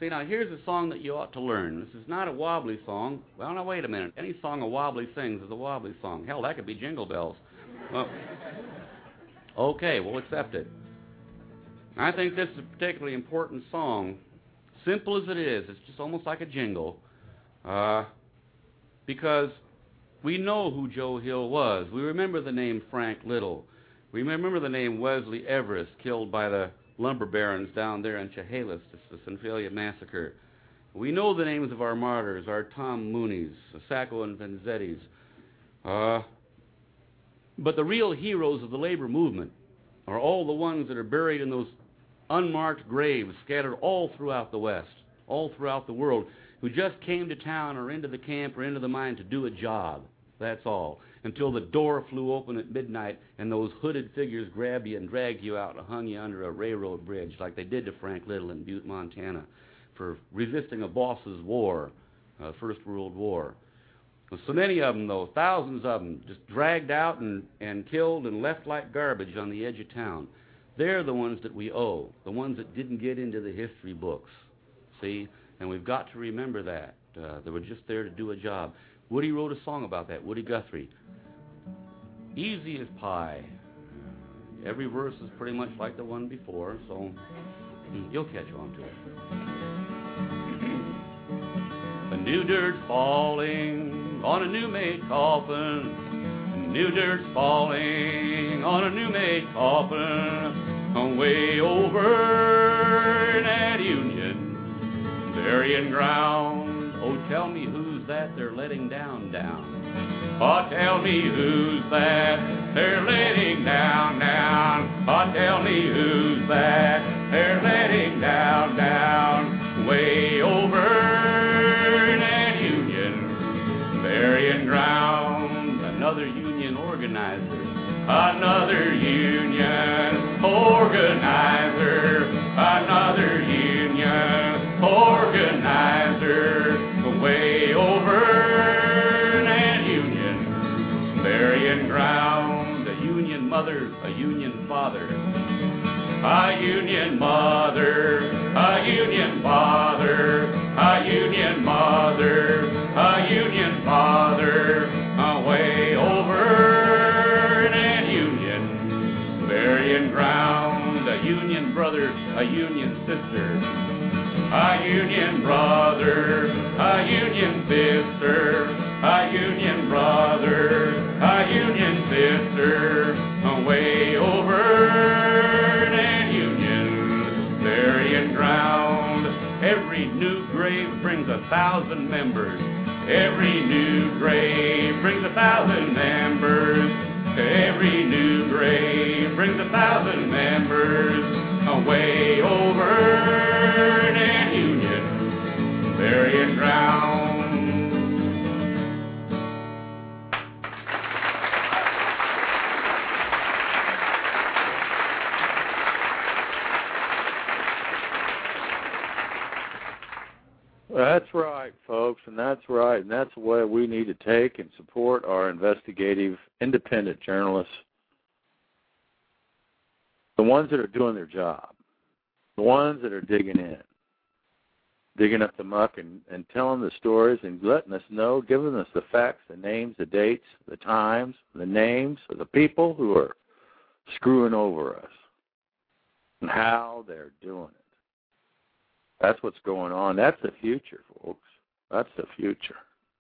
See, now here's a song that you ought to learn. This is not a wobbly song. Well, now wait a minute. Any song a wobbly sings is a wobbly song. Hell, that could be Jingle Bells. Well, okay, we'll accept it. I think this is a particularly important song. Simple as it is, it's just almost like a jingle. Because we know who Joe Hill was. We remember the name Frank Little. We remember the name Wesley Everest, killed by the lumber barons down there in Chehalis, the Centralia Massacre. We know the names of our martyrs, our Tom Mooneys, Sacco and Vanzettis. But the real heroes of the labor movement are all the ones that are buried in those unmarked graves scattered all throughout the West, all throughout the world, who just came to town or into the camp or into the mine to do a job. That's all. Until the door flew open at midnight and those hooded figures grabbed you and dragged you out and hung you under a railroad bridge like they did to Frank Little in Butte, Montana, for resisting a boss's war, First World War. So many of them, though, thousands of them, just dragged out and killed and left like garbage on the edge of town. They're the ones that we owe, the ones that didn't get into the history books. See? And we've got to remember that. They were just there to do a job. Woody wrote a song about that, Woody Guthrie. Easy as pie. Every verse is pretty much like the one before, so you'll catch on to it. The new dirt's falling on a new-made coffin. New dirt's falling on a new-made coffin. Way over in that Union burying ground. Oh, tell me who's that they're letting down. Oh, tell me who's that they're letting down. Oh, tell me who's that they're letting down. Way over in that Union burying ground. Another union organizer. Another union organizer. Another union organizer. Way over in that union burying ground. A union mother, a union father. A union mother, a union father. A union mother, a union father. Way over in that union burying ground. A union brother, a union sister. A union brother, a union sister. A union brother, a union sister. Way over in that union burying ground. Every new grave brings 1,000 members. Every new grave brings 1,000 members. Every new grave brings 1,000 members. Way over in that union burying ground. That's right, folks, and that's right, and that's the way we need to take and support our investigative, independent journalists, the ones that are doing their job, the ones that are digging up the muck and telling the stories and letting us know, giving us the facts, the names, the dates, the times, the names of the people who are screwing over us and how they're doing it. That's what's going on. That's the future, folks. That's the future.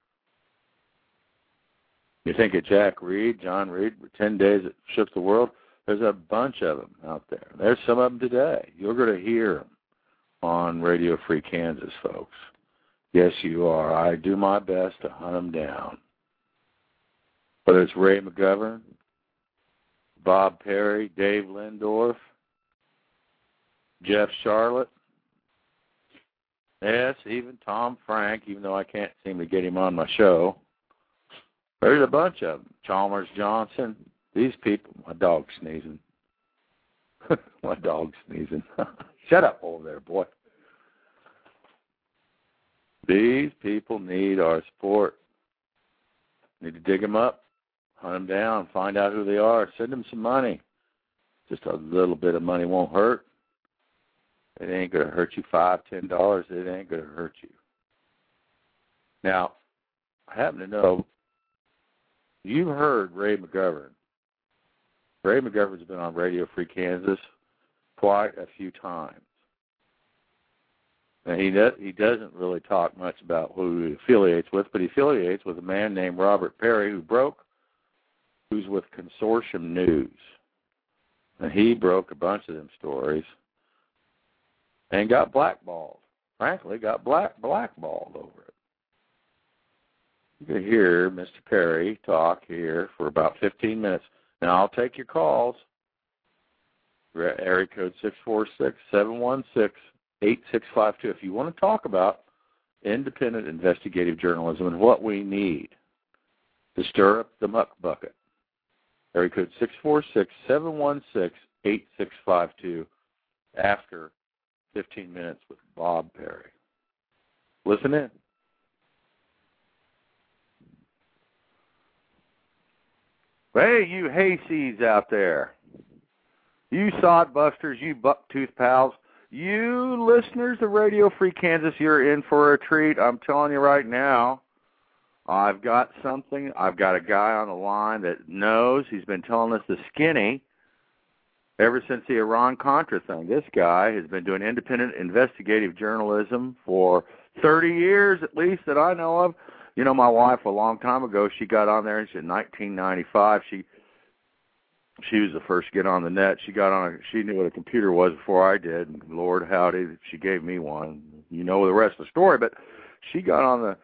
You think of Jack Reed, John Reed, for 10 days it shook the world. There's a bunch of them out there. There's some of them today. You're going to hear them on Radio Free Kansas, folks. Yes, you are. I do my best to hunt them down. Whether it's Ray McGovern, Bob Perry, Dave Lindorf, Jeff Charlotte, yes, even Tom Frank, even though I can't seem to get him on my show. There's a bunch of them. Chalmers Johnson. These people, my dog's sneezing. My dog's sneezing. Shut up over there, boy. These people need our support. Need to dig them up, hunt them down, find out who they are, send them some money. Just a little bit of money won't hurt. It ain't going to hurt you $5, $10. It ain't going to hurt you. Now, I happen to know you've heard Ray McGovern. Ray McGovern's been on Radio Free Kansas quite a few times. And he doesn't really talk much about who he affiliates with, but he affiliates with a man named Robert Perry who's with Consortium News. And he broke a bunch of them stories and got blackballed. Frankly, got blackballed over it. You can hear Mr. Perry talk here for about 15 minutes. Now, I'll take your calls. Area code 646-716-8652. If you want to talk about independent investigative journalism and what we need to stir up the muck bucket, area code 646-716-8652 after 15 minutes with Bob Perry. Listen in. Hey, you hayseeds out there. You sodbusters, you bucktooth pals, you listeners of Radio Free Kansas, you're in for a treat. I'm telling you right now, I've got something. I've got a guy on the line that knows. He's been telling us the skinny ever since the Iran-Contra thing. This guy has been doing independent investigative journalism for 30 years at least that I know of. You know, my wife, a long time ago, she got on there, and in 1995, she was the first to get on the net. She knew what a computer was before I did, and Lord howdy, she gave me one. You know the rest of the story, but she got on the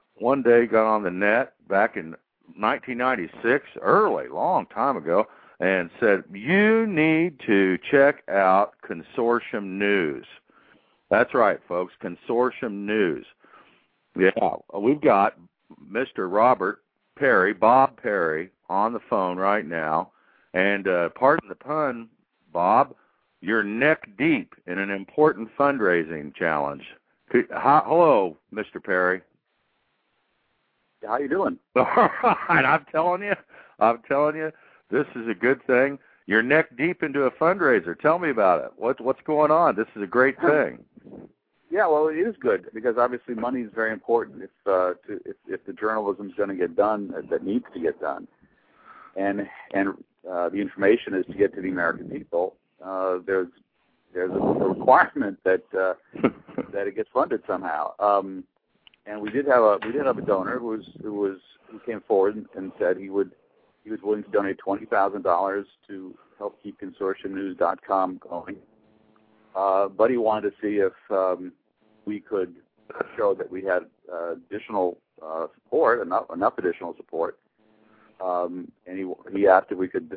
net back in 1996, long time ago, and said, you need to check out Consortium News. That's right, folks, Consortium News. Yeah, we've got Mr. Robert Perry, Bob Perry, on the phone right now. And pardon the pun, Bob, you're neck deep in an important fundraising challenge. Hello, Mr. Perry. How you doing? All right, I'm telling you, this is a good thing. You're neck deep into a fundraiser. Tell me about it. What's going on? This is a great thing. Yeah, well, it is good because obviously money is very important if the journalism is going to get done that needs to get done, and the information is to get to the American people. There's a requirement that it gets funded somehow. And we did have a donor who came forward and said he was willing to donate $20,000 to help keep ConsortiumNews.com going. But he wanted to see if we could show that we had additional support, enough additional support. And he asked if we could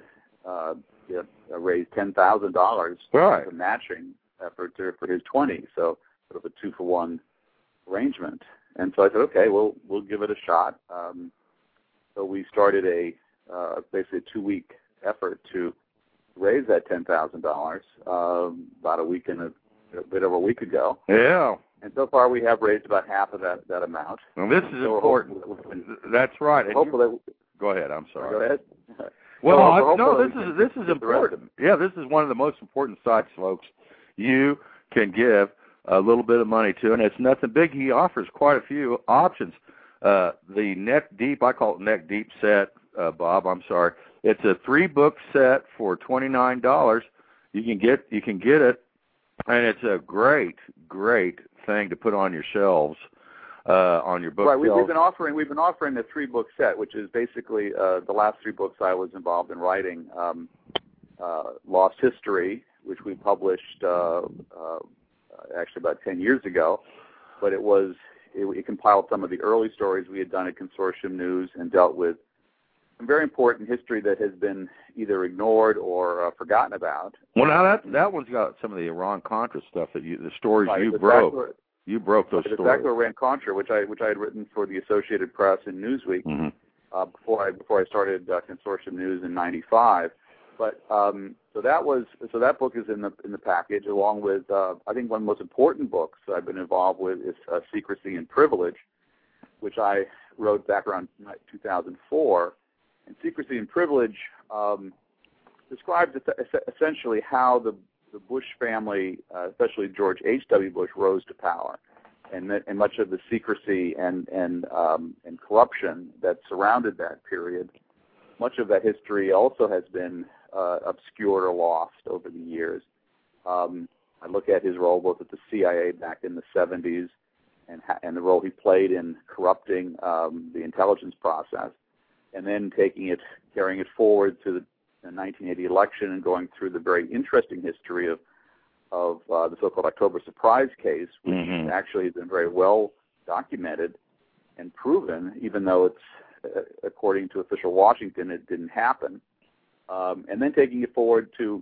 raise $10,000 for the matching effort for his 20, so sort of a 2-for-1 arrangement. And so I said, okay, we'll give it a shot. So we started basically a 2-week effort to raise that $10,000 about a bit over a week ago. Yeah. And so far we have raised about half of that amount. Well, this is important. That's right. Go ahead. I'm sorry. Go ahead. Well, this is important. Yeah, this is one of the most important sites, folks. You can give a little bit of money to, and it's nothing big. He offers quite a few options. The Neck Deep, I call it Neck Deep set, Bob. I'm sorry. It's a 3-book set for $29. You can get it, and it's a great thing to put on your shelves, on your book. Right. We've been offering the 3-book set, which is basically the last 3 books I was involved in writing. Lost History, which we published actually about 10 years ago, but it compiled some of the early stories we had done at Consortium News and dealt with some very important history that has been either ignored or forgotten about. Well, now that one's got some of the Iran-Contra stuff the stories you broke. You broke those stories. Exactly, Iran-Contra, which I had written for the Associated Press and Newsweek before I started Consortium News in '95. But so that book is in the package, along with I think one of the most important books I've been involved with is Secrecy and Privilege, which I wrote back around 2004. And Secrecy and Privilege describes essentially how the Bush family, especially George H.W. Bush, rose to power, and much of the secrecy and corruption that surrounded that period, much of that history also has been obscured or lost over the years. I look at his role both at the CIA back in the 70s and the role he played in corrupting the intelligence process, and then carrying it forward to the 1980 election and going through the very interesting history of the so-called October surprise case, which actually has been very well documented and proven, even though it's, according to official Washington, it didn't happen. And then taking it forward to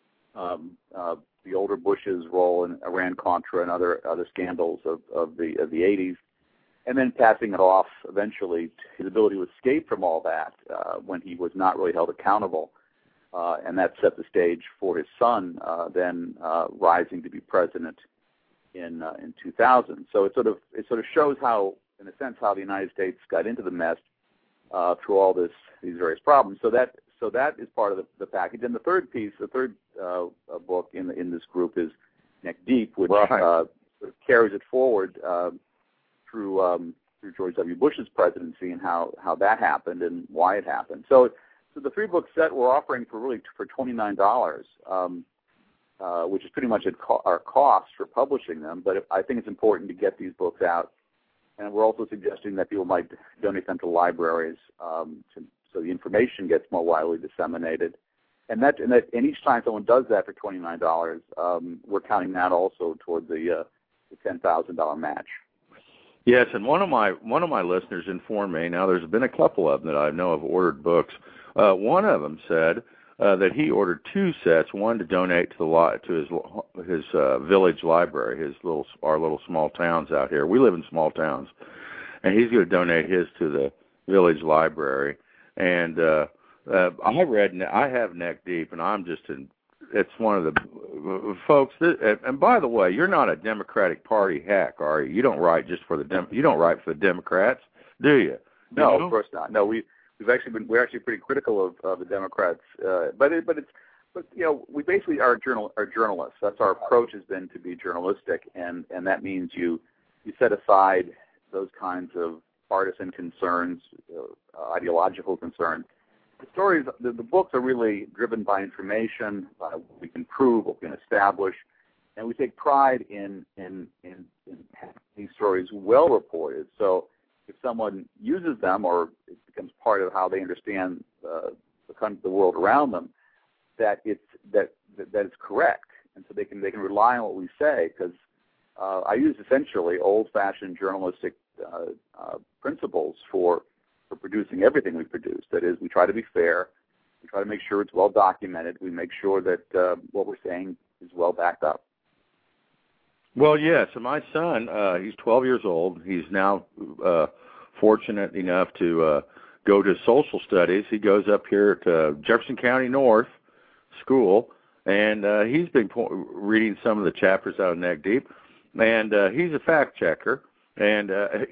the older Bush's role in Iran-Contra and other scandals of the 80s, and then passing it off eventually to his ability to escape from all that when he was not really held accountable. And that set the stage for his son then rising to be president in 2000. So it sort of shows how, in a sense, how the United States got into the mess through all these various problems. So that is part of the package. And the third piece, book in this group is Neck Deep, which carries it forward through George W. Bush's presidency and how that happened and why it happened. So the 3-book set we're offering for $29, which is pretty much our cost for publishing them. But I think it's important to get these books out, and we're also suggesting that people might donate them to libraries so the information gets more widely disseminated. And each time someone does that for $29, we're counting that also toward the $10,000 match. Yes, and one of my listeners informed me. Now, there's been a couple of them that I know have ordered books. One of them said that he ordered 2 sets, one to donate to his village library, our little small towns out here. We live in small towns, and he's going to donate his to the village library. And I have Neck Deep, and I'm just it's one of the folks. And by the way, you're not a Democratic Party hack, are you? You don't write just for you don't write for the Democrats, do you? No, of course not. No, we're actually pretty critical of the Democrats, but you know, we basically are journalists. That's our approach, has been to be journalistic, and that means you set aside those kinds of partisan concerns, ideological concerns. The stories, the books are really driven by information, by what we can prove, what we can establish, and we take pride in these stories well reported. So if someone uses them, or it becomes part of how they understand the world around them, that it's correct, and so they can rely on what we say. Because I use essentially old-fashioned journalistic principles for producing everything we produce. That is, we try to be fair, we try to make sure it's well documented, we make sure that what we're saying is well backed up. Well, yes, and my son, he's 12 years old. He's now fortunate enough to go to social studies. He goes up here to Jefferson County North School, and he's been reading some of the chapters out of Neck Deep, and he's a fact checker, and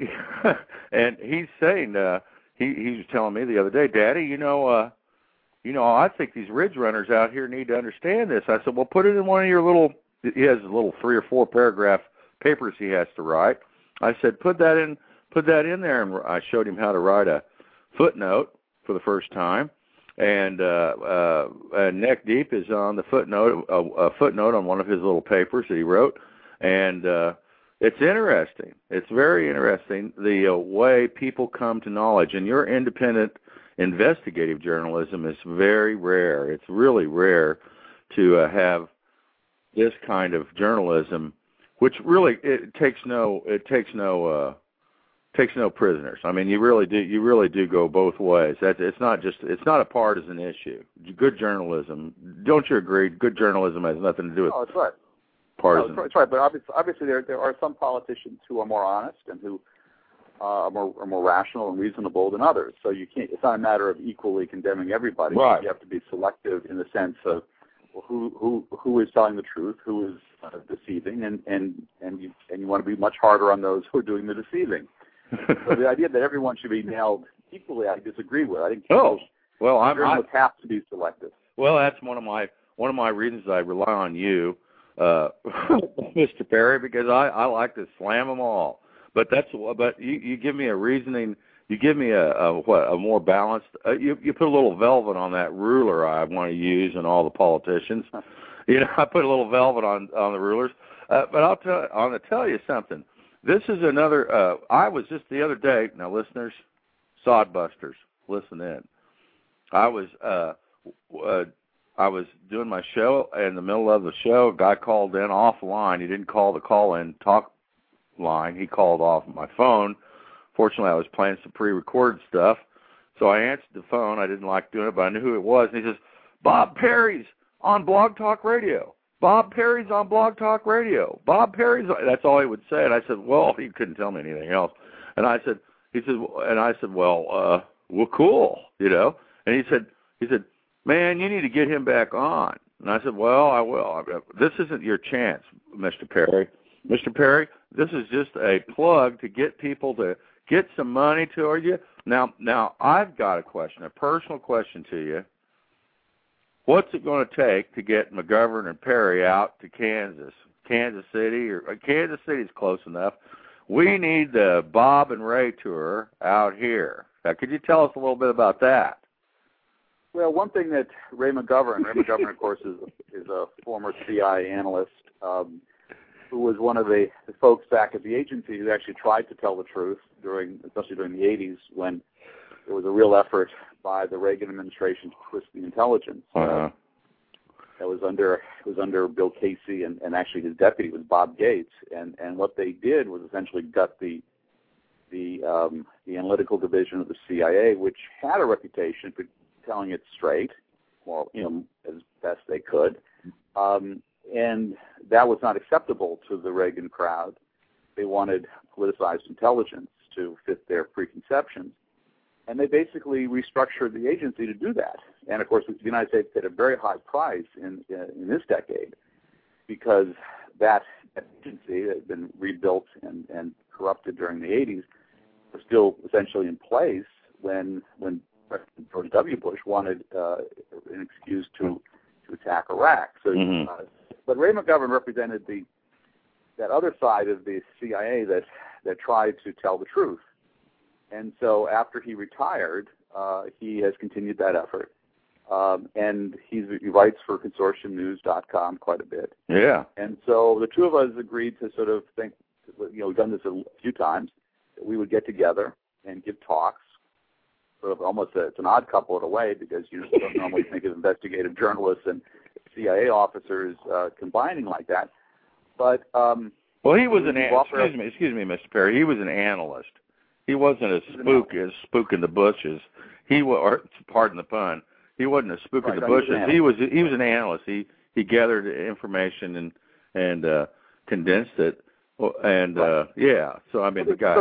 and he's saying, he was telling me the other day, Daddy, you know, I think these ridge runners out here need to understand this. I said, well, put it in one of your little. He has a little 3 or 4 paragraph papers he has to write. I said, put that in there, and I showed him how to write a footnote for the first time. And Neck Deep is on the footnote, a footnote on one of his little papers that he wrote, and it's interesting. It's very interesting the way people come to knowledge. And your independent investigative journalism is very rare. It's really rare to have this kind of journalism, which really takes no prisoners. I mean, you really do go both ways. It's not a partisan issue. Good journalism, don't you agree? Good journalism has nothing to do with that's right. partisan. That's right. But obviously there are some politicians who are more honest and who are more rational and reasonable than others. So you can't. It's not a matter of equally condemning everybody. Right. You have to be selective in the sense of who is telling the truth, who is deceiving, and you want to be much harder on those who are doing the deceiving. So the idea that everyone should be nailed equally, I disagree with. I think journalists have to be selective. Well, that's one of one of my reasons I rely on you, Mr. Perry, because I like to slam them all. But you give me a reasoning. You give me a more balanced. You put a little velvet on that ruler I want to use and all the politicians. I put a little velvet on the rulers. But I'm going to tell you something. This is another. I was just the other day. Now, listeners, sodbusters, listen in. I was doing my show. In the middle of the show, a guy called in offline. He didn't call the call-in talk line. He called off my phone. Fortunately, I was playing some pre-recorded stuff, so I answered the phone. I didn't like doing it, but I knew who it was. And he says, "Bob Perry's on Blog Talk Radio. Bob Perry's on Blog Talk Radio. Bob Perry's." That's all he would say. And I said, "Well," he couldn't tell me anything else. And I said, "Well, cool, And he said, "Man, you need to get him back on." And I said, "Well, I will. This isn't your chance, Mr. Perry. Mr. Perry, this is just a plug to get people to get some money to you." Now, I've got a question, a personal question to you. What's it going to take to get McGovern and Perry out to Kansas City? Or Kansas City's close enough. We need the Bob and Ray tour out here. Now, could you tell us a little bit about that? Well, one thing that Ray McGovern, of course, is a former CIA analyst who was one of the folks back at the agency who actually tried to tell the truth especially during the 80s, when there was a real effort by the Reagan administration to twist the intelligence. That was under Bill Casey, and actually his deputy was Bob Gates. And what they did was essentially gut the analytical division of the CIA, which had a reputation for telling it straight, or as best they could. And that was not acceptable to the Reagan crowd. They wanted politicized intelligence to fit their preconceptions. And they basically restructured the agency to do that. And, of course, the United States paid a very high price in this decade, because that agency that had been rebuilt and corrupted during the 80s was still essentially in place when President George W. Bush wanted an excuse to attack Iraq. So, but Ray McGovern represented that other side of the CIA that tried to tell the truth. And so after he retired, he has continued that effort. And he writes for consortiumnews.com quite a bit. Yeah. And so the two of us agreed to sort of think, we've done this a few times, that we would get together and give talks. Sort of almost it's an odd couple in a way, because you don't normally think of investigative journalists and CIA officers combining like that. But well, he was excuse me, Mr. Perry. He was an analyst. He wasn't a spook in the bushes. Or pardon the pun. He wasn't a spook in the bushes. He was an analyst. He gathered information and condensed it. And yeah, so I mean the guy.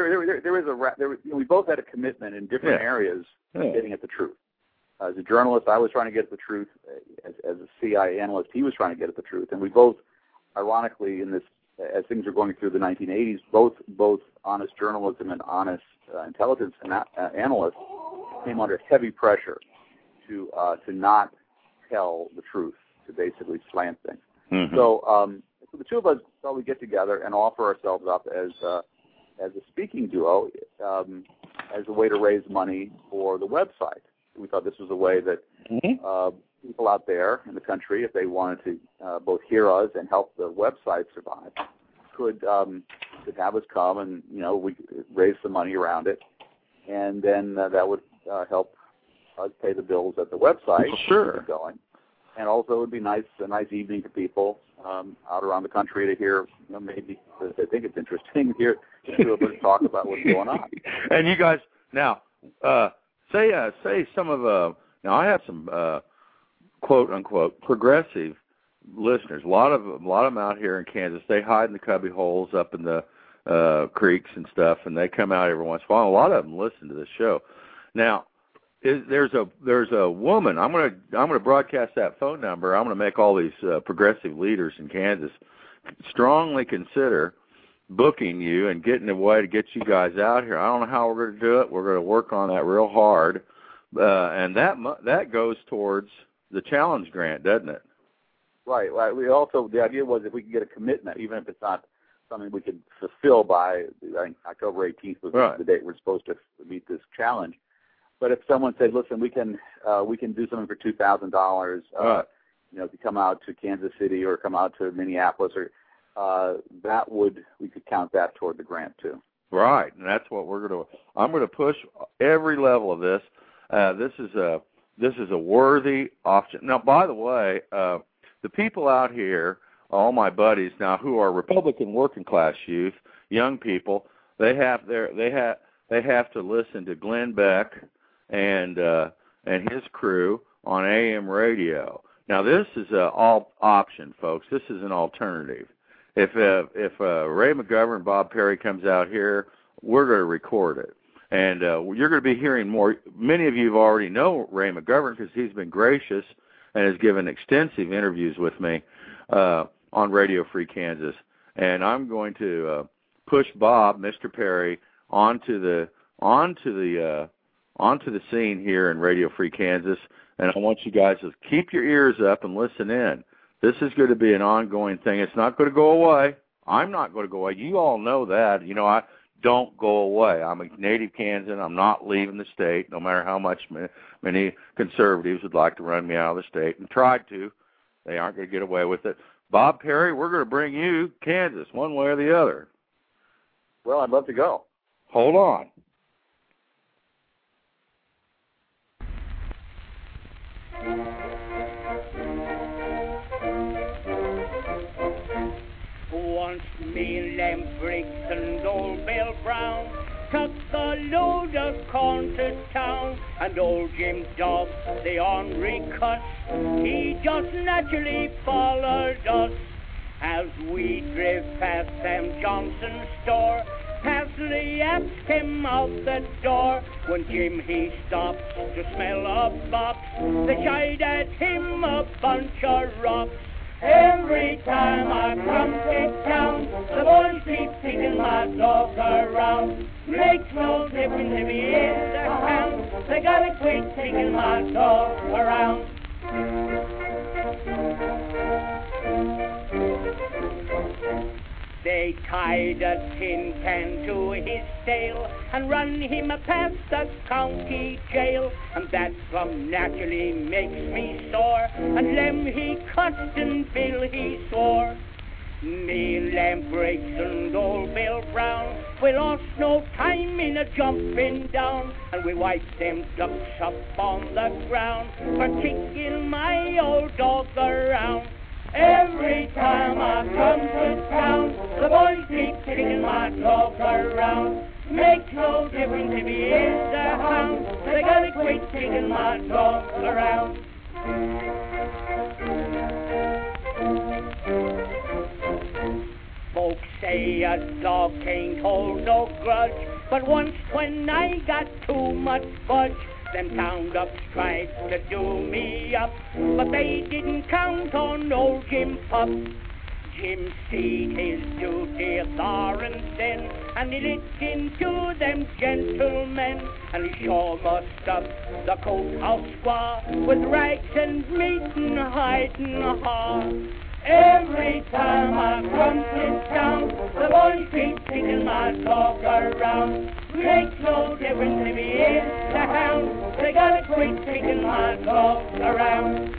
So we both had a commitment in different areas to getting at the truth. As a journalist, I was trying to get at the truth. As a CIA analyst, he was trying to get at the truth, and we both, ironically, in this, as things were going through the 1980s, both honest journalism and honest intelligence analysts came under heavy pressure to not tell the truth, to basically slant things. Mm-hmm. So the two of us thought we'd get together and offer ourselves up as a speaking duo, as a way to raise money for the website. We thought this was a way that people out there in the country, if they wanted to both hear us and help the website survive, could have us come and we could raise some money around it, and then that would help us pay the bills at the website. Sure. Going. And also, it would be a nice evening for people out around the country to hear, maybe they think it's interesting here to do a bit of talk about what's going on. And you guys, now, say some of now I have some quote unquote progressive listeners. A lot of them out here in Kansas. They hide in the cubby holes up in the creeks and stuff, and they come out every once in a while. A lot of them listen to this show. Now, there's a woman. I'm gonna broadcast that phone number. I'm gonna make all these progressive leaders in Kansas strongly consider booking you and getting a way to get you guys out here. I don't know how we're going to do it. We're going to work on that real hard, and that goes towards the challenge grant, doesn't it? Right. We also, the idea was if we could get a commitment, even if it's not something we could fulfill by, I think October 18th was the date we're supposed to meet this challenge. But if someone said, "Listen, we can do something for $2,000," to come out to Kansas City or come out to Minneapolis, or we could count that toward the grant too. Right, and that's what I'm going to push every level of this. This is a worthy option. Now, by the way, the people out here, all my buddies now who are Republican working class youth, young people, they have to listen to Glenn Beck and his crew on AM radio. Now, this is an all option, folks. This is an alternative. If Ray McGovern and Bob Perry comes out here, we're going to record it. And you're going to be hearing more. Many of you already know Ray McGovern because he's been gracious and has given extensive interviews with me on Radio Free Kansas. And I'm going to push Bob, Mr. Perry, onto the scene here in Radio Free Kansas. And I want you guys to keep your ears up and listen in. This is going to be an ongoing thing. It's not going to go away. I'm not going to go away. You all know that. I don't go away. I'm a native Kansan. I'm not leaving the state, no matter how much many conservatives would like to run me out of the state and tried to. They aren't going to get away with it. Bob Perry, we're going to bring you Kansas one way or the other. Well, I'd love to go. Hold on. Once me Lem Briggs and old Bill Brown took a load of corn to town, and old Jim Dobbs, the ornery cuss, he just naturally followed us. As we drove past Sam Johnson's store, Pasley asked him out the door. When Jim he stopped to smell a box, they shied at him a bunch of rocks. Every time I come to town, the boys keep taking my dog around. Makes no difference if he is a hound, they gotta quit taking my dog around. They tied a tin can to his tail and run him past the county jail, and that plumb naturally makes me sore. And Lem he cussed and Bill he swore. Me, Lem Briggs and old Bill Brown, we lost no time in a jumping down, and we wiped them ducks up on the ground for kicking my old dog around. Every time I come to town, the boys keep kicking my dog around. Makes no difference if he is a hound, they gotta quit kicking my dog around. Folks say a dog can't hold no grudge, but once when I got too much fudge, them town ducks tried to do me up, but they didn't count on old Jim Pup. Jim seed his duty thar and then, and he lit into them gentlemen, and he sure mussed up the courthouse squaw with rags and meat and hide and haw. Every time I come to town, the boys keep taking my dog around. Makes no difference if he is a hound, they gotta quit taking my dog around.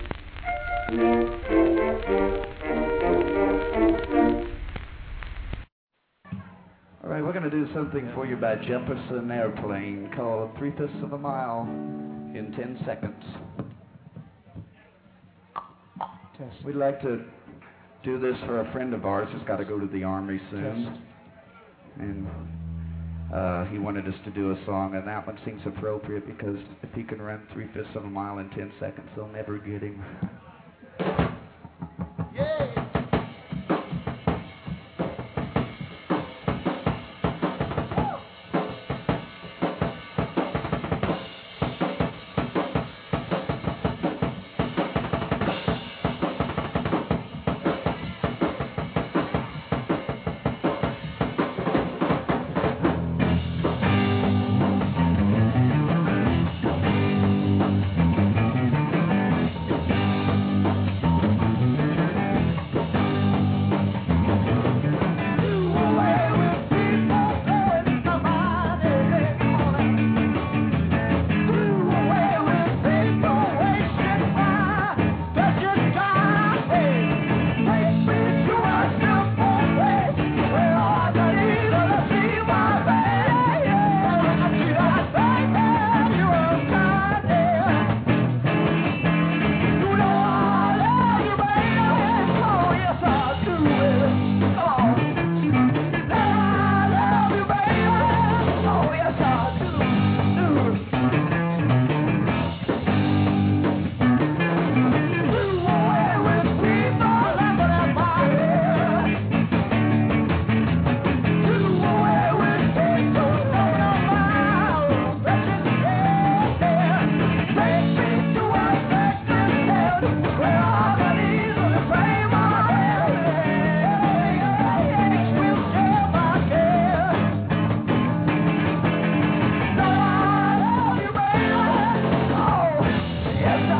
All right, we're going to do something for you by Jefferson Airplane called 3/5 of a Mile in 10 seconds. We'd like to do this for a friend of ours who's got to go to the Army soon. And he wanted us to do a song, and that one seems appropriate because if he can run 3/5 of a mile in 10 seconds, they'll never get him.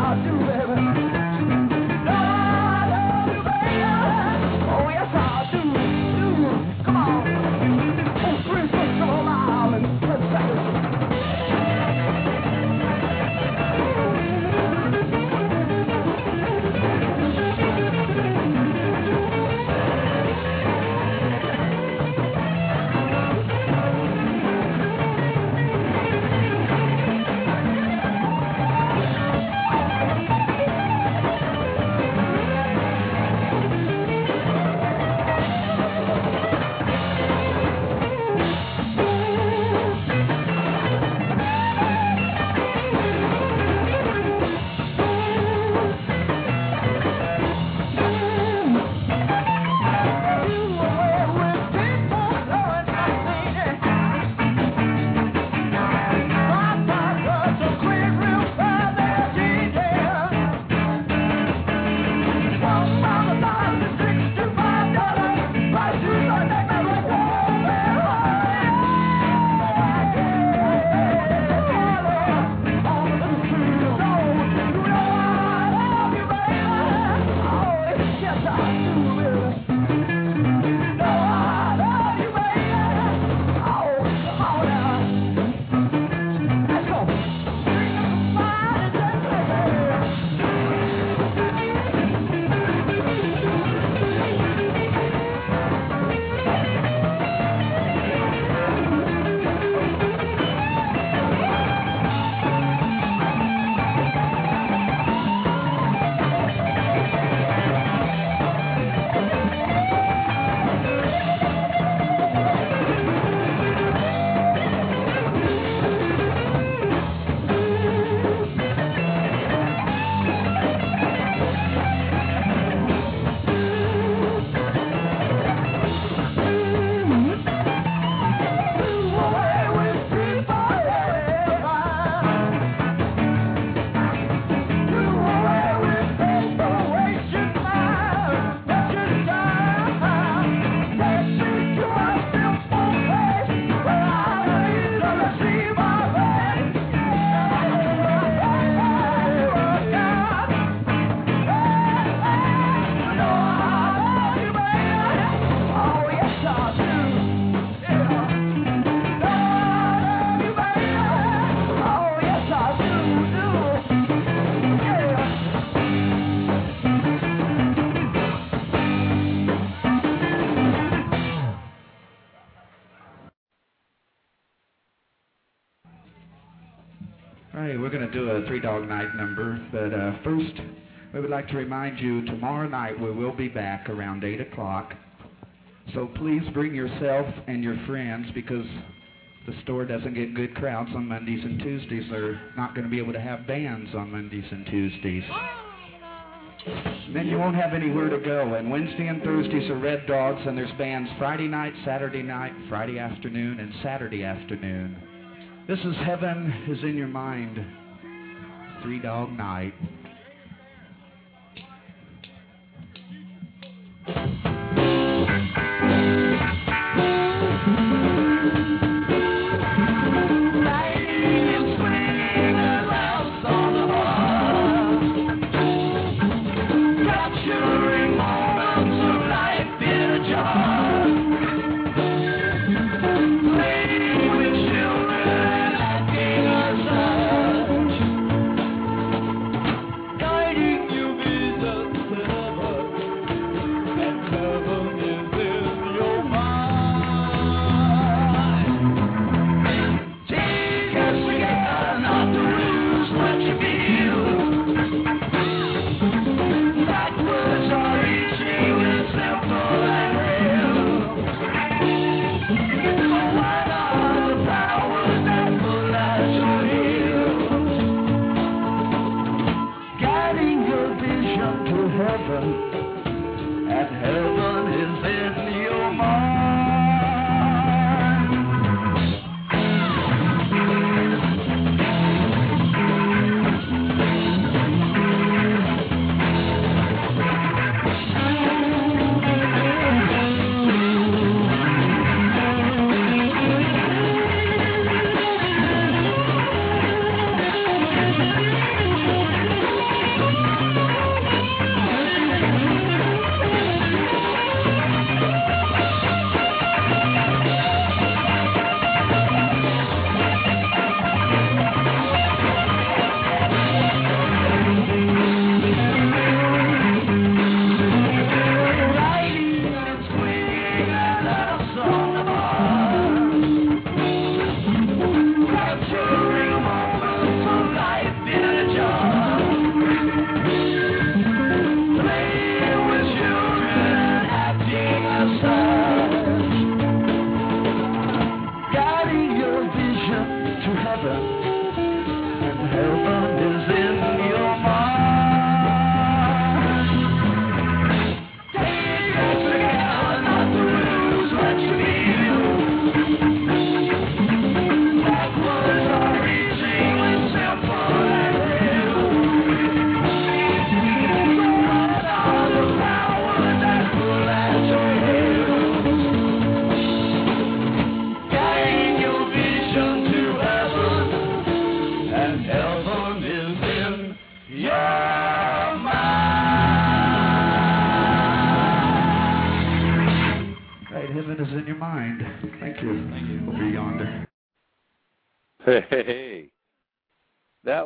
We're going to do a Three Dog Night number, but first we would like to remind you tomorrow night we will be back around 8 o'clock. So please bring yourself and your friends, because the store doesn't get good crowds on Mondays and Tuesdays. They're not going to be able to have bands on Mondays and Tuesdays. Then you won't have anywhere to go. And Wednesday and Thursdays are Red Dogs, and there's bands Friday night, Friday afternoon, and Saturday afternoon. This is Heaven is in Your Mind, Three Dog Night.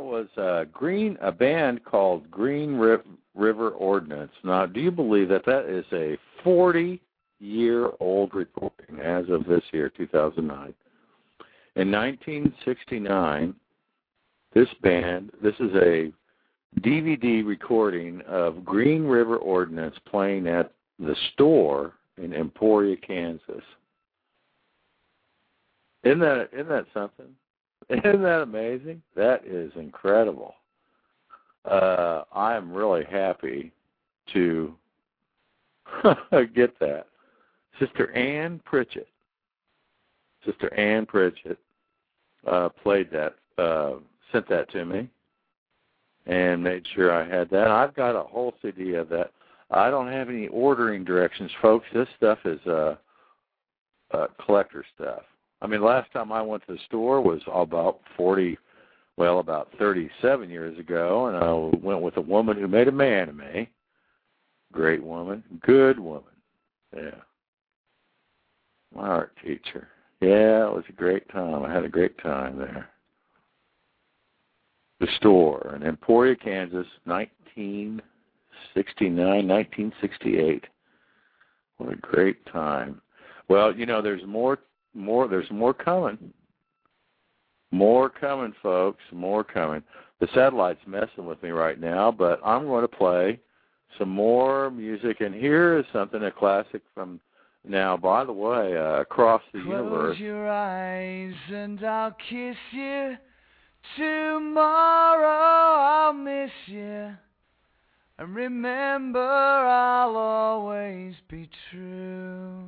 was a band called Green River Ordinance. Now, do you believe that is a 40-year-old recording as of this year, 2009? In 1969, this is a DVD recording of Green River Ordinance playing at the store in Emporia, Kansas. Isn't that something? Isn't that amazing? That is incredible. I am really happy to get that. Sister Ann Pritchett played that, sent that to me, and made sure I had that. I've got a whole CD of that. I don't have any ordering directions, folks. This stuff is collector stuff. I mean, last time I went to the store was about 37 years ago, and I went with a woman who made a man of me. Great woman. Good woman. Yeah. My art teacher. Yeah, it was a great time. I had a great time there. The store in Emporia, Kansas, 1969, 1968. What a great time. Well, there's more coming. More coming, folks. More coming. The satellite's messing with me right now, but I'm going to play some more music. And here is a classic from now, by the way, Across the Universe. Close your eyes and I'll kiss you. Tomorrow I'll miss you. And remember, I'll always be true.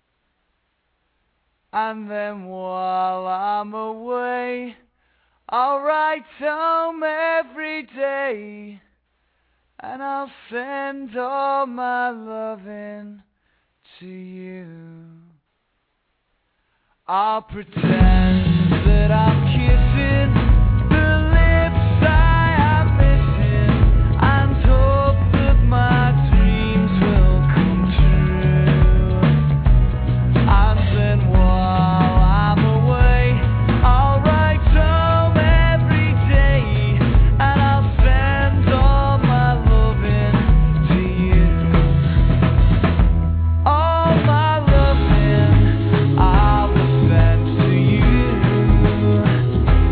And then while I'm away, I'll write home every day. And I'll send all my loving to you. I'll pretend that I'm kissing the lips I am missing, and hope that my dreams will come true. And then while I'm away, I'll write home every day, and I'll send all my loving to you. All my loving I'll send to you.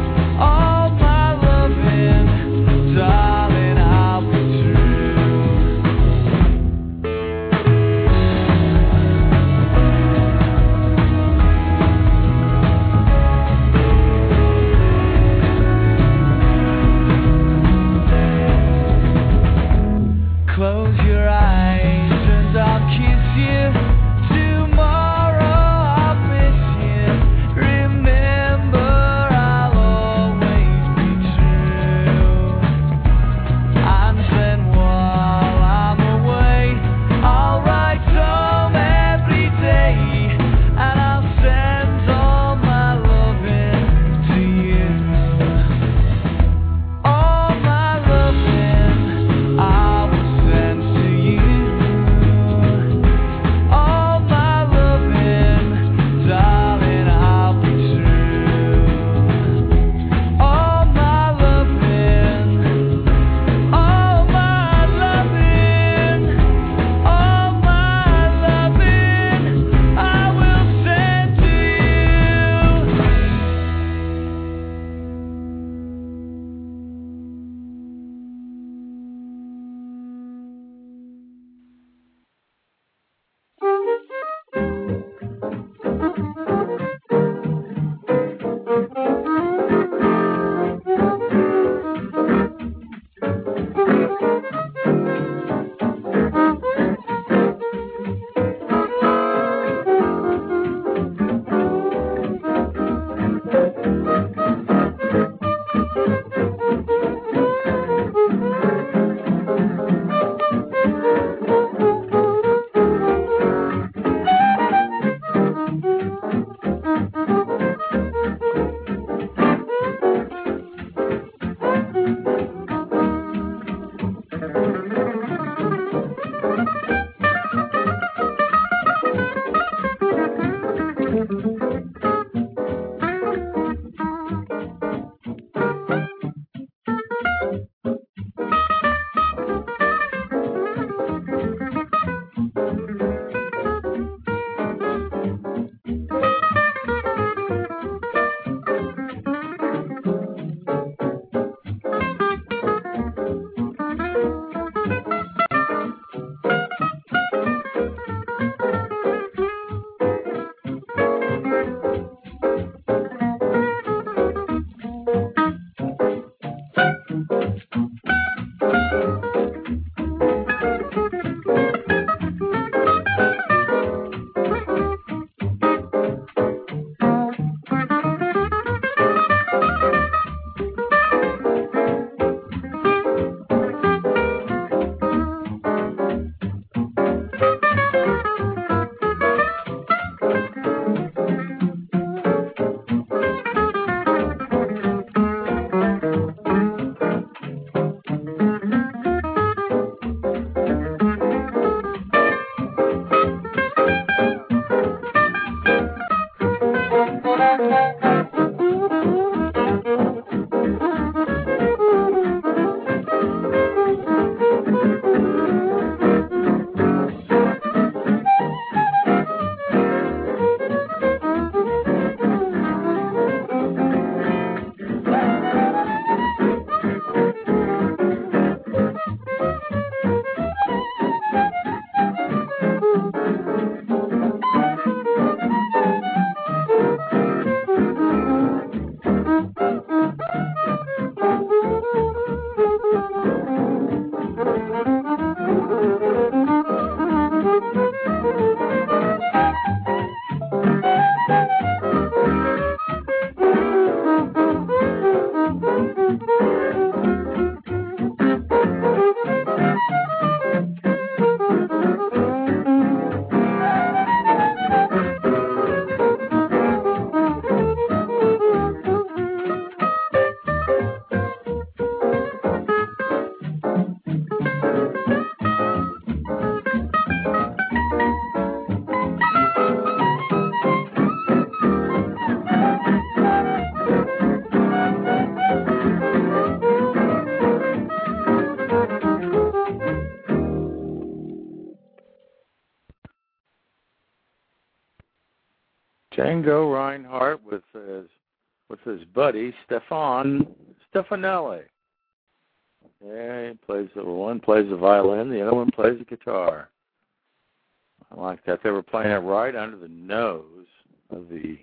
Django Reinhardt with his buddy Stefanelli. Yeah, one plays the violin, the other one plays the guitar. I like that. They were playing it right under the nose of the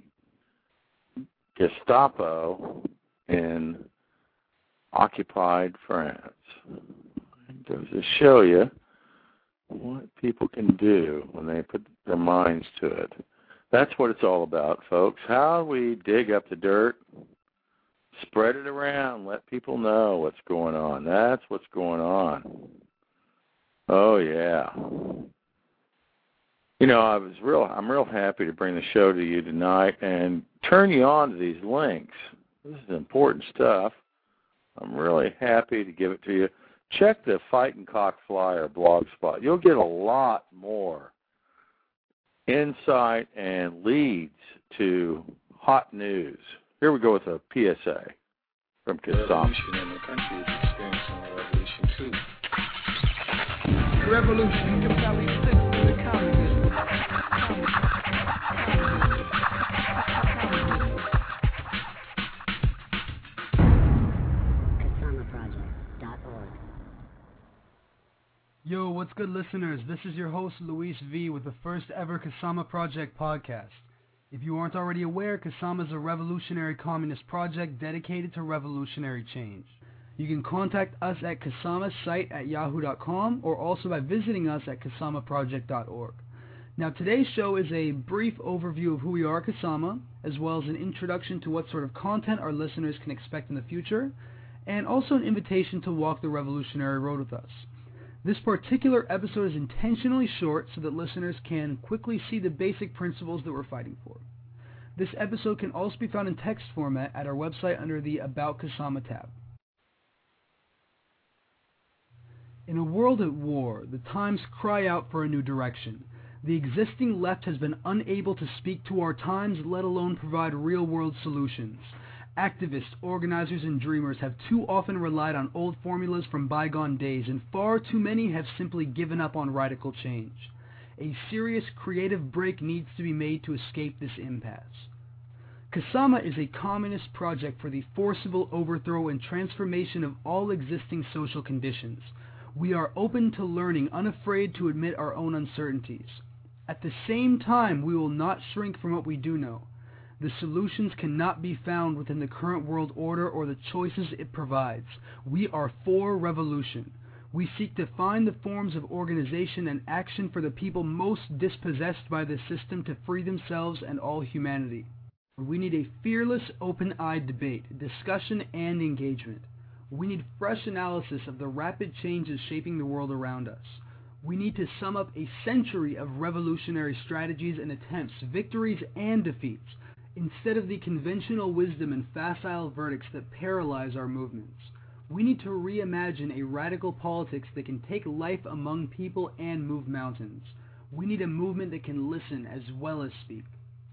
Gestapo in occupied France. It goes to show you what people can do when they put their minds to it. That's what it's all about, folks. How we dig up the dirt, spread it around, let people know what's going on. That's what's going on. Oh, yeah. You know, I'm real happy to bring the show to you tonight and turn you on to these links. This is important stuff. I'm really happy to give it to you. Check the Fighting Cock Flyer blog spot. You'll get a lot more insight and leads to hot news. Here we go with a PSA from Kasama. The country is experiencing a revolution too. Revolution compelling sticks to the communism. Yo, what's good, listeners? This is your host, Luis V, with the first ever Kasama Project podcast. If you aren't already aware, Kasama is a revolutionary communist project dedicated to revolutionary change. You can contact us at Kasama's site at yahoo.com or also by visiting us at kasamaproject.org. Now, today's show is a brief overview of who we are at Kasama, as well as an introduction to what sort of content our listeners can expect in the future, and also an invitation to walk the revolutionary road with us. This particular episode is intentionally short so that listeners can quickly see the basic principles that we're fighting for. This episode can also be found in text format at our website under the About Kasama tab. In a world at war, the times cry out for a new direction. The existing left has been unable to speak to our times, let alone provide real-world solutions. Activists, organizers, and dreamers have too often relied on old formulas from bygone days, and far too many have simply given up on radical change. A serious creative break needs to be made to escape this impasse. Kasama is a communist project for the forcible overthrow and transformation of all existing social conditions. We are open to learning, unafraid to admit our own uncertainties. At the same time, we will not shrink from what we do know. The solutions cannot be found within the current world order or the choices it provides. We are for revolution. We seek to find the forms of organization and action for the people most dispossessed by the system to free themselves and all humanity. We need a fearless, open-eyed debate, discussion, and engagement. We need fresh analysis of the rapid changes shaping the world around us. We need to sum up a century of revolutionary strategies and attempts, victories and defeats, instead of the conventional wisdom and facile verdicts that paralyze our movements. We need to reimagine a radical politics that can take life among people and move mountains. We need a movement that can listen as well as speak.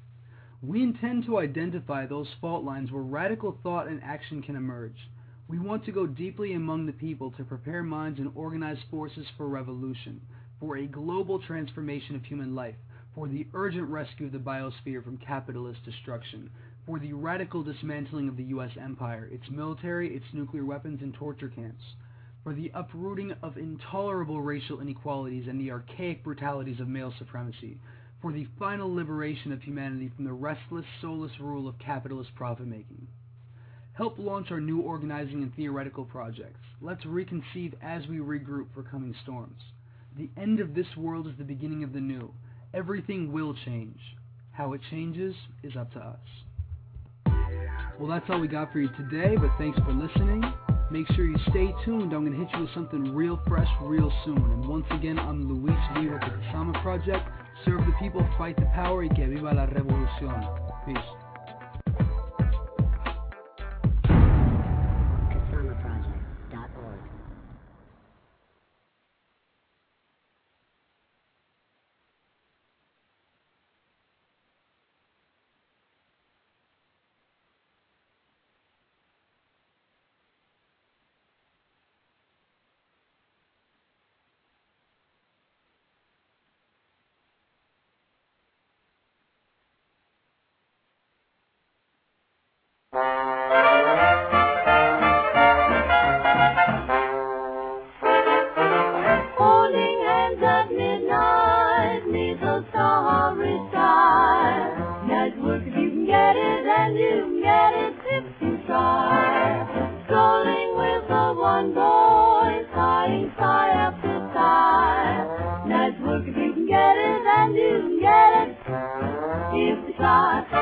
We intend to identify those fault lines where radical thought and action can emerge. We want to go deeply among the people to prepare minds and organize forces for revolution, for a global transformation of human life, for the urgent rescue of the biosphere from capitalist destruction, for the radical dismantling of the U.S. empire, its military, its nuclear weapons, and torture camps, for the uprooting of intolerable racial inequalities and the archaic brutalities of male supremacy, for the final liberation of humanity from the restless, soulless rule of capitalist profit-making. Help launch our new organizing and theoretical projects. Let's reconceive as we regroup for coming storms. The end of this world is the beginning of the new. Everything will change. How it changes is up to us. Well, that's all we got for you today, but thanks for listening. Make sure you stay tuned. I'm going to hit you with something real fresh real soon. And once again, I'm Luis V with the Kasama Project. Serve the people, fight the power, y que viva la revolución. Peace.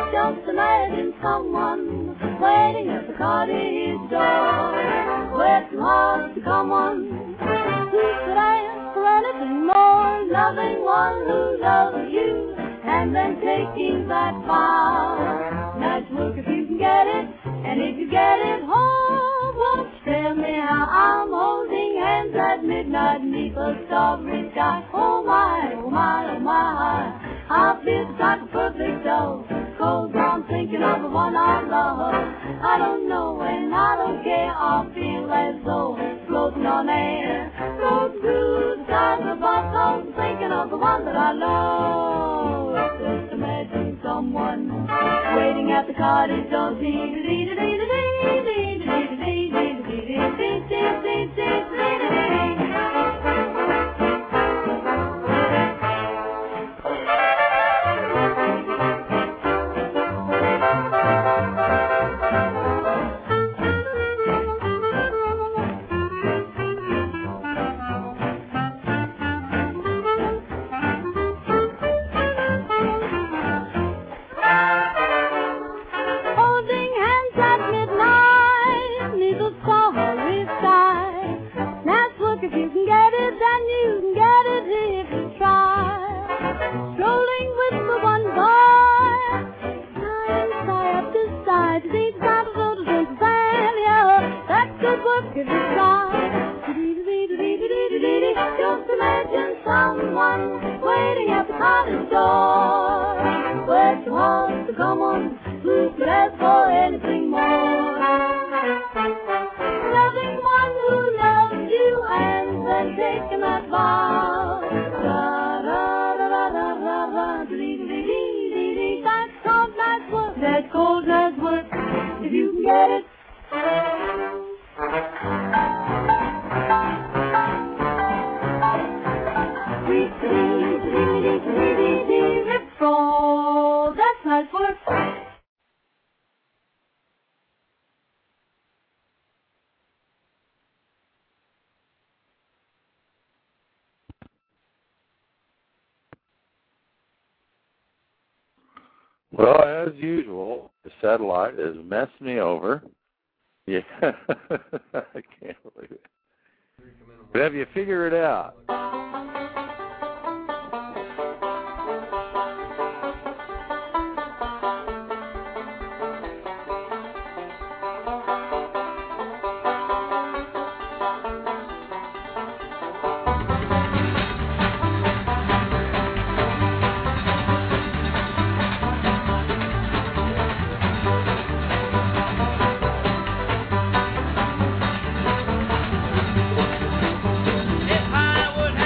Just imagine someone waiting at the cottage door, with some hearts to come on. Who could ask for anything more? Loving one who loves you, and then taking that vow. Nice work if you can get it, and if you get it home, won't you tell me how I'm holding hands at midnight beneath a starry sky? Oh my, oh my, oh my, I feel like a perfect dove. Goes on thinking of the one I love. I don't know and I don't care. I feel as though floating on air. Floating through the skies above, I'm thinking of the one that I love. Just imagine someone waiting at the cottage door. Just imagine someone waiting at the cottage door, with some hearts to come on. Who could ask for anything more? Loving one who loves you and then taking that vow. That's cold night's work. That's cold night's work. If you can get it. That's nice work. Well, as usual, the satellite has messed me over. Yeah, I can't believe it. But have you figured it out? If I would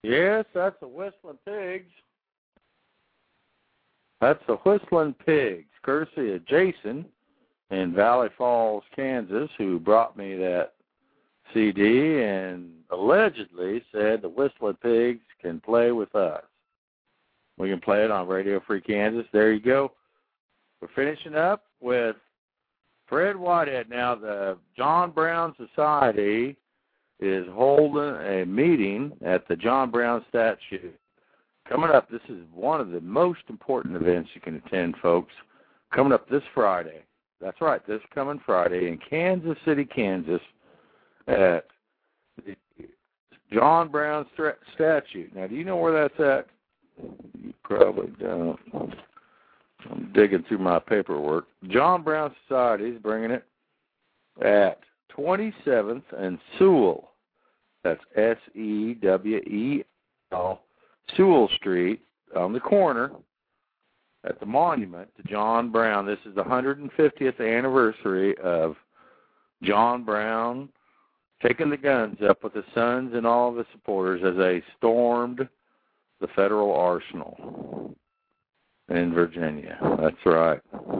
Yes, that's the Whistling Pigs. That's the Whistling Pigs, courtesy of Jason in Valley Falls, Kansas, who brought me that CD and allegedly said the Whistling Pigs can play with us. We can play it on Radio Free Kansas. There you go. We're finishing up with Fred Whitehead. Now, the John Brown Society is holding a meeting at the John Brown statue. Coming up, this is one of the most important events you can attend, folks. Coming up this Friday. That's right, this coming Friday in Kansas City, Kansas, at the John Brown statue. Now, do you know where that's at? You probably don't. I'm digging through my paperwork. John Brown Society is bringing it at 27th and Sewell. That's Sewell, Sewell Street, on the corner at the monument to John Brown. This is the 150th anniversary of John Brown taking the guns up with his sons and all of his supporters as they stormed the federal arsenal in Virginia. That's right.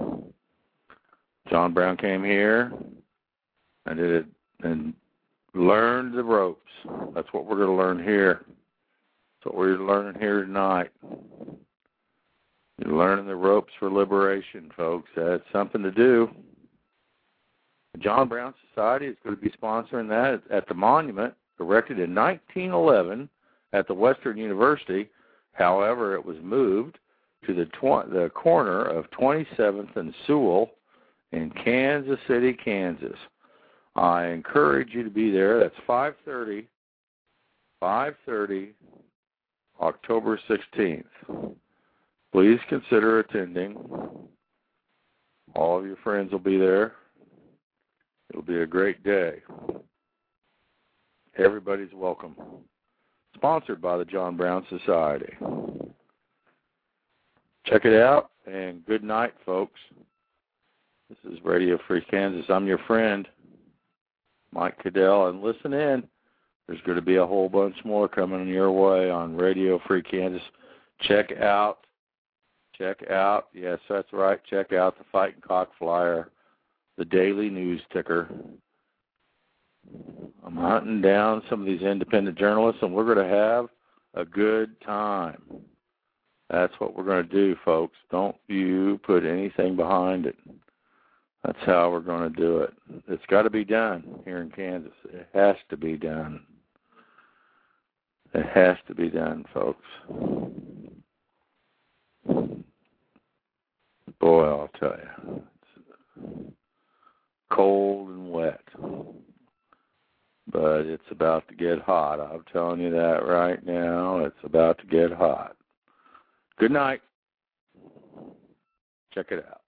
John Brown came here and did it and learned the ropes. That's what we're going to learn here. That's what we're learning here tonight. You're learning the ropes for liberation, folks. That's something to do. The John Brown Society is going to be sponsoring that at the monument, erected in 1911 at the Western University. However, it was moved to the corner of 27th and Sewell in Kansas City, Kansas. I encourage you to be there. That's 5:30, October 16th. Please consider attending. All of your friends will be there. It'll be a great day. Everybody's welcome. Sponsored by the John Brown Society. Check it out, and good night, folks. This is Radio Free Kansas. I'm your friend, Mike Cadell, and listen in. There's going to be a whole bunch more coming your way on Radio Free Kansas. Check out, yes, that's right, check out the Fighting Cock Flyer, the daily news ticker. I'm hunting down some of these independent journalists, and we're going to have a good time. That's what we're going to do, folks. Don't you put anything behind it. That's how we're going to do it. It's got to be done here in Kansas. It has to be done. It has to be done, folks. Boy, I'll tell you. It's cold and wet. But it's about to get hot. I'm telling you that right now. It's about to get hot. Good night. Check it out.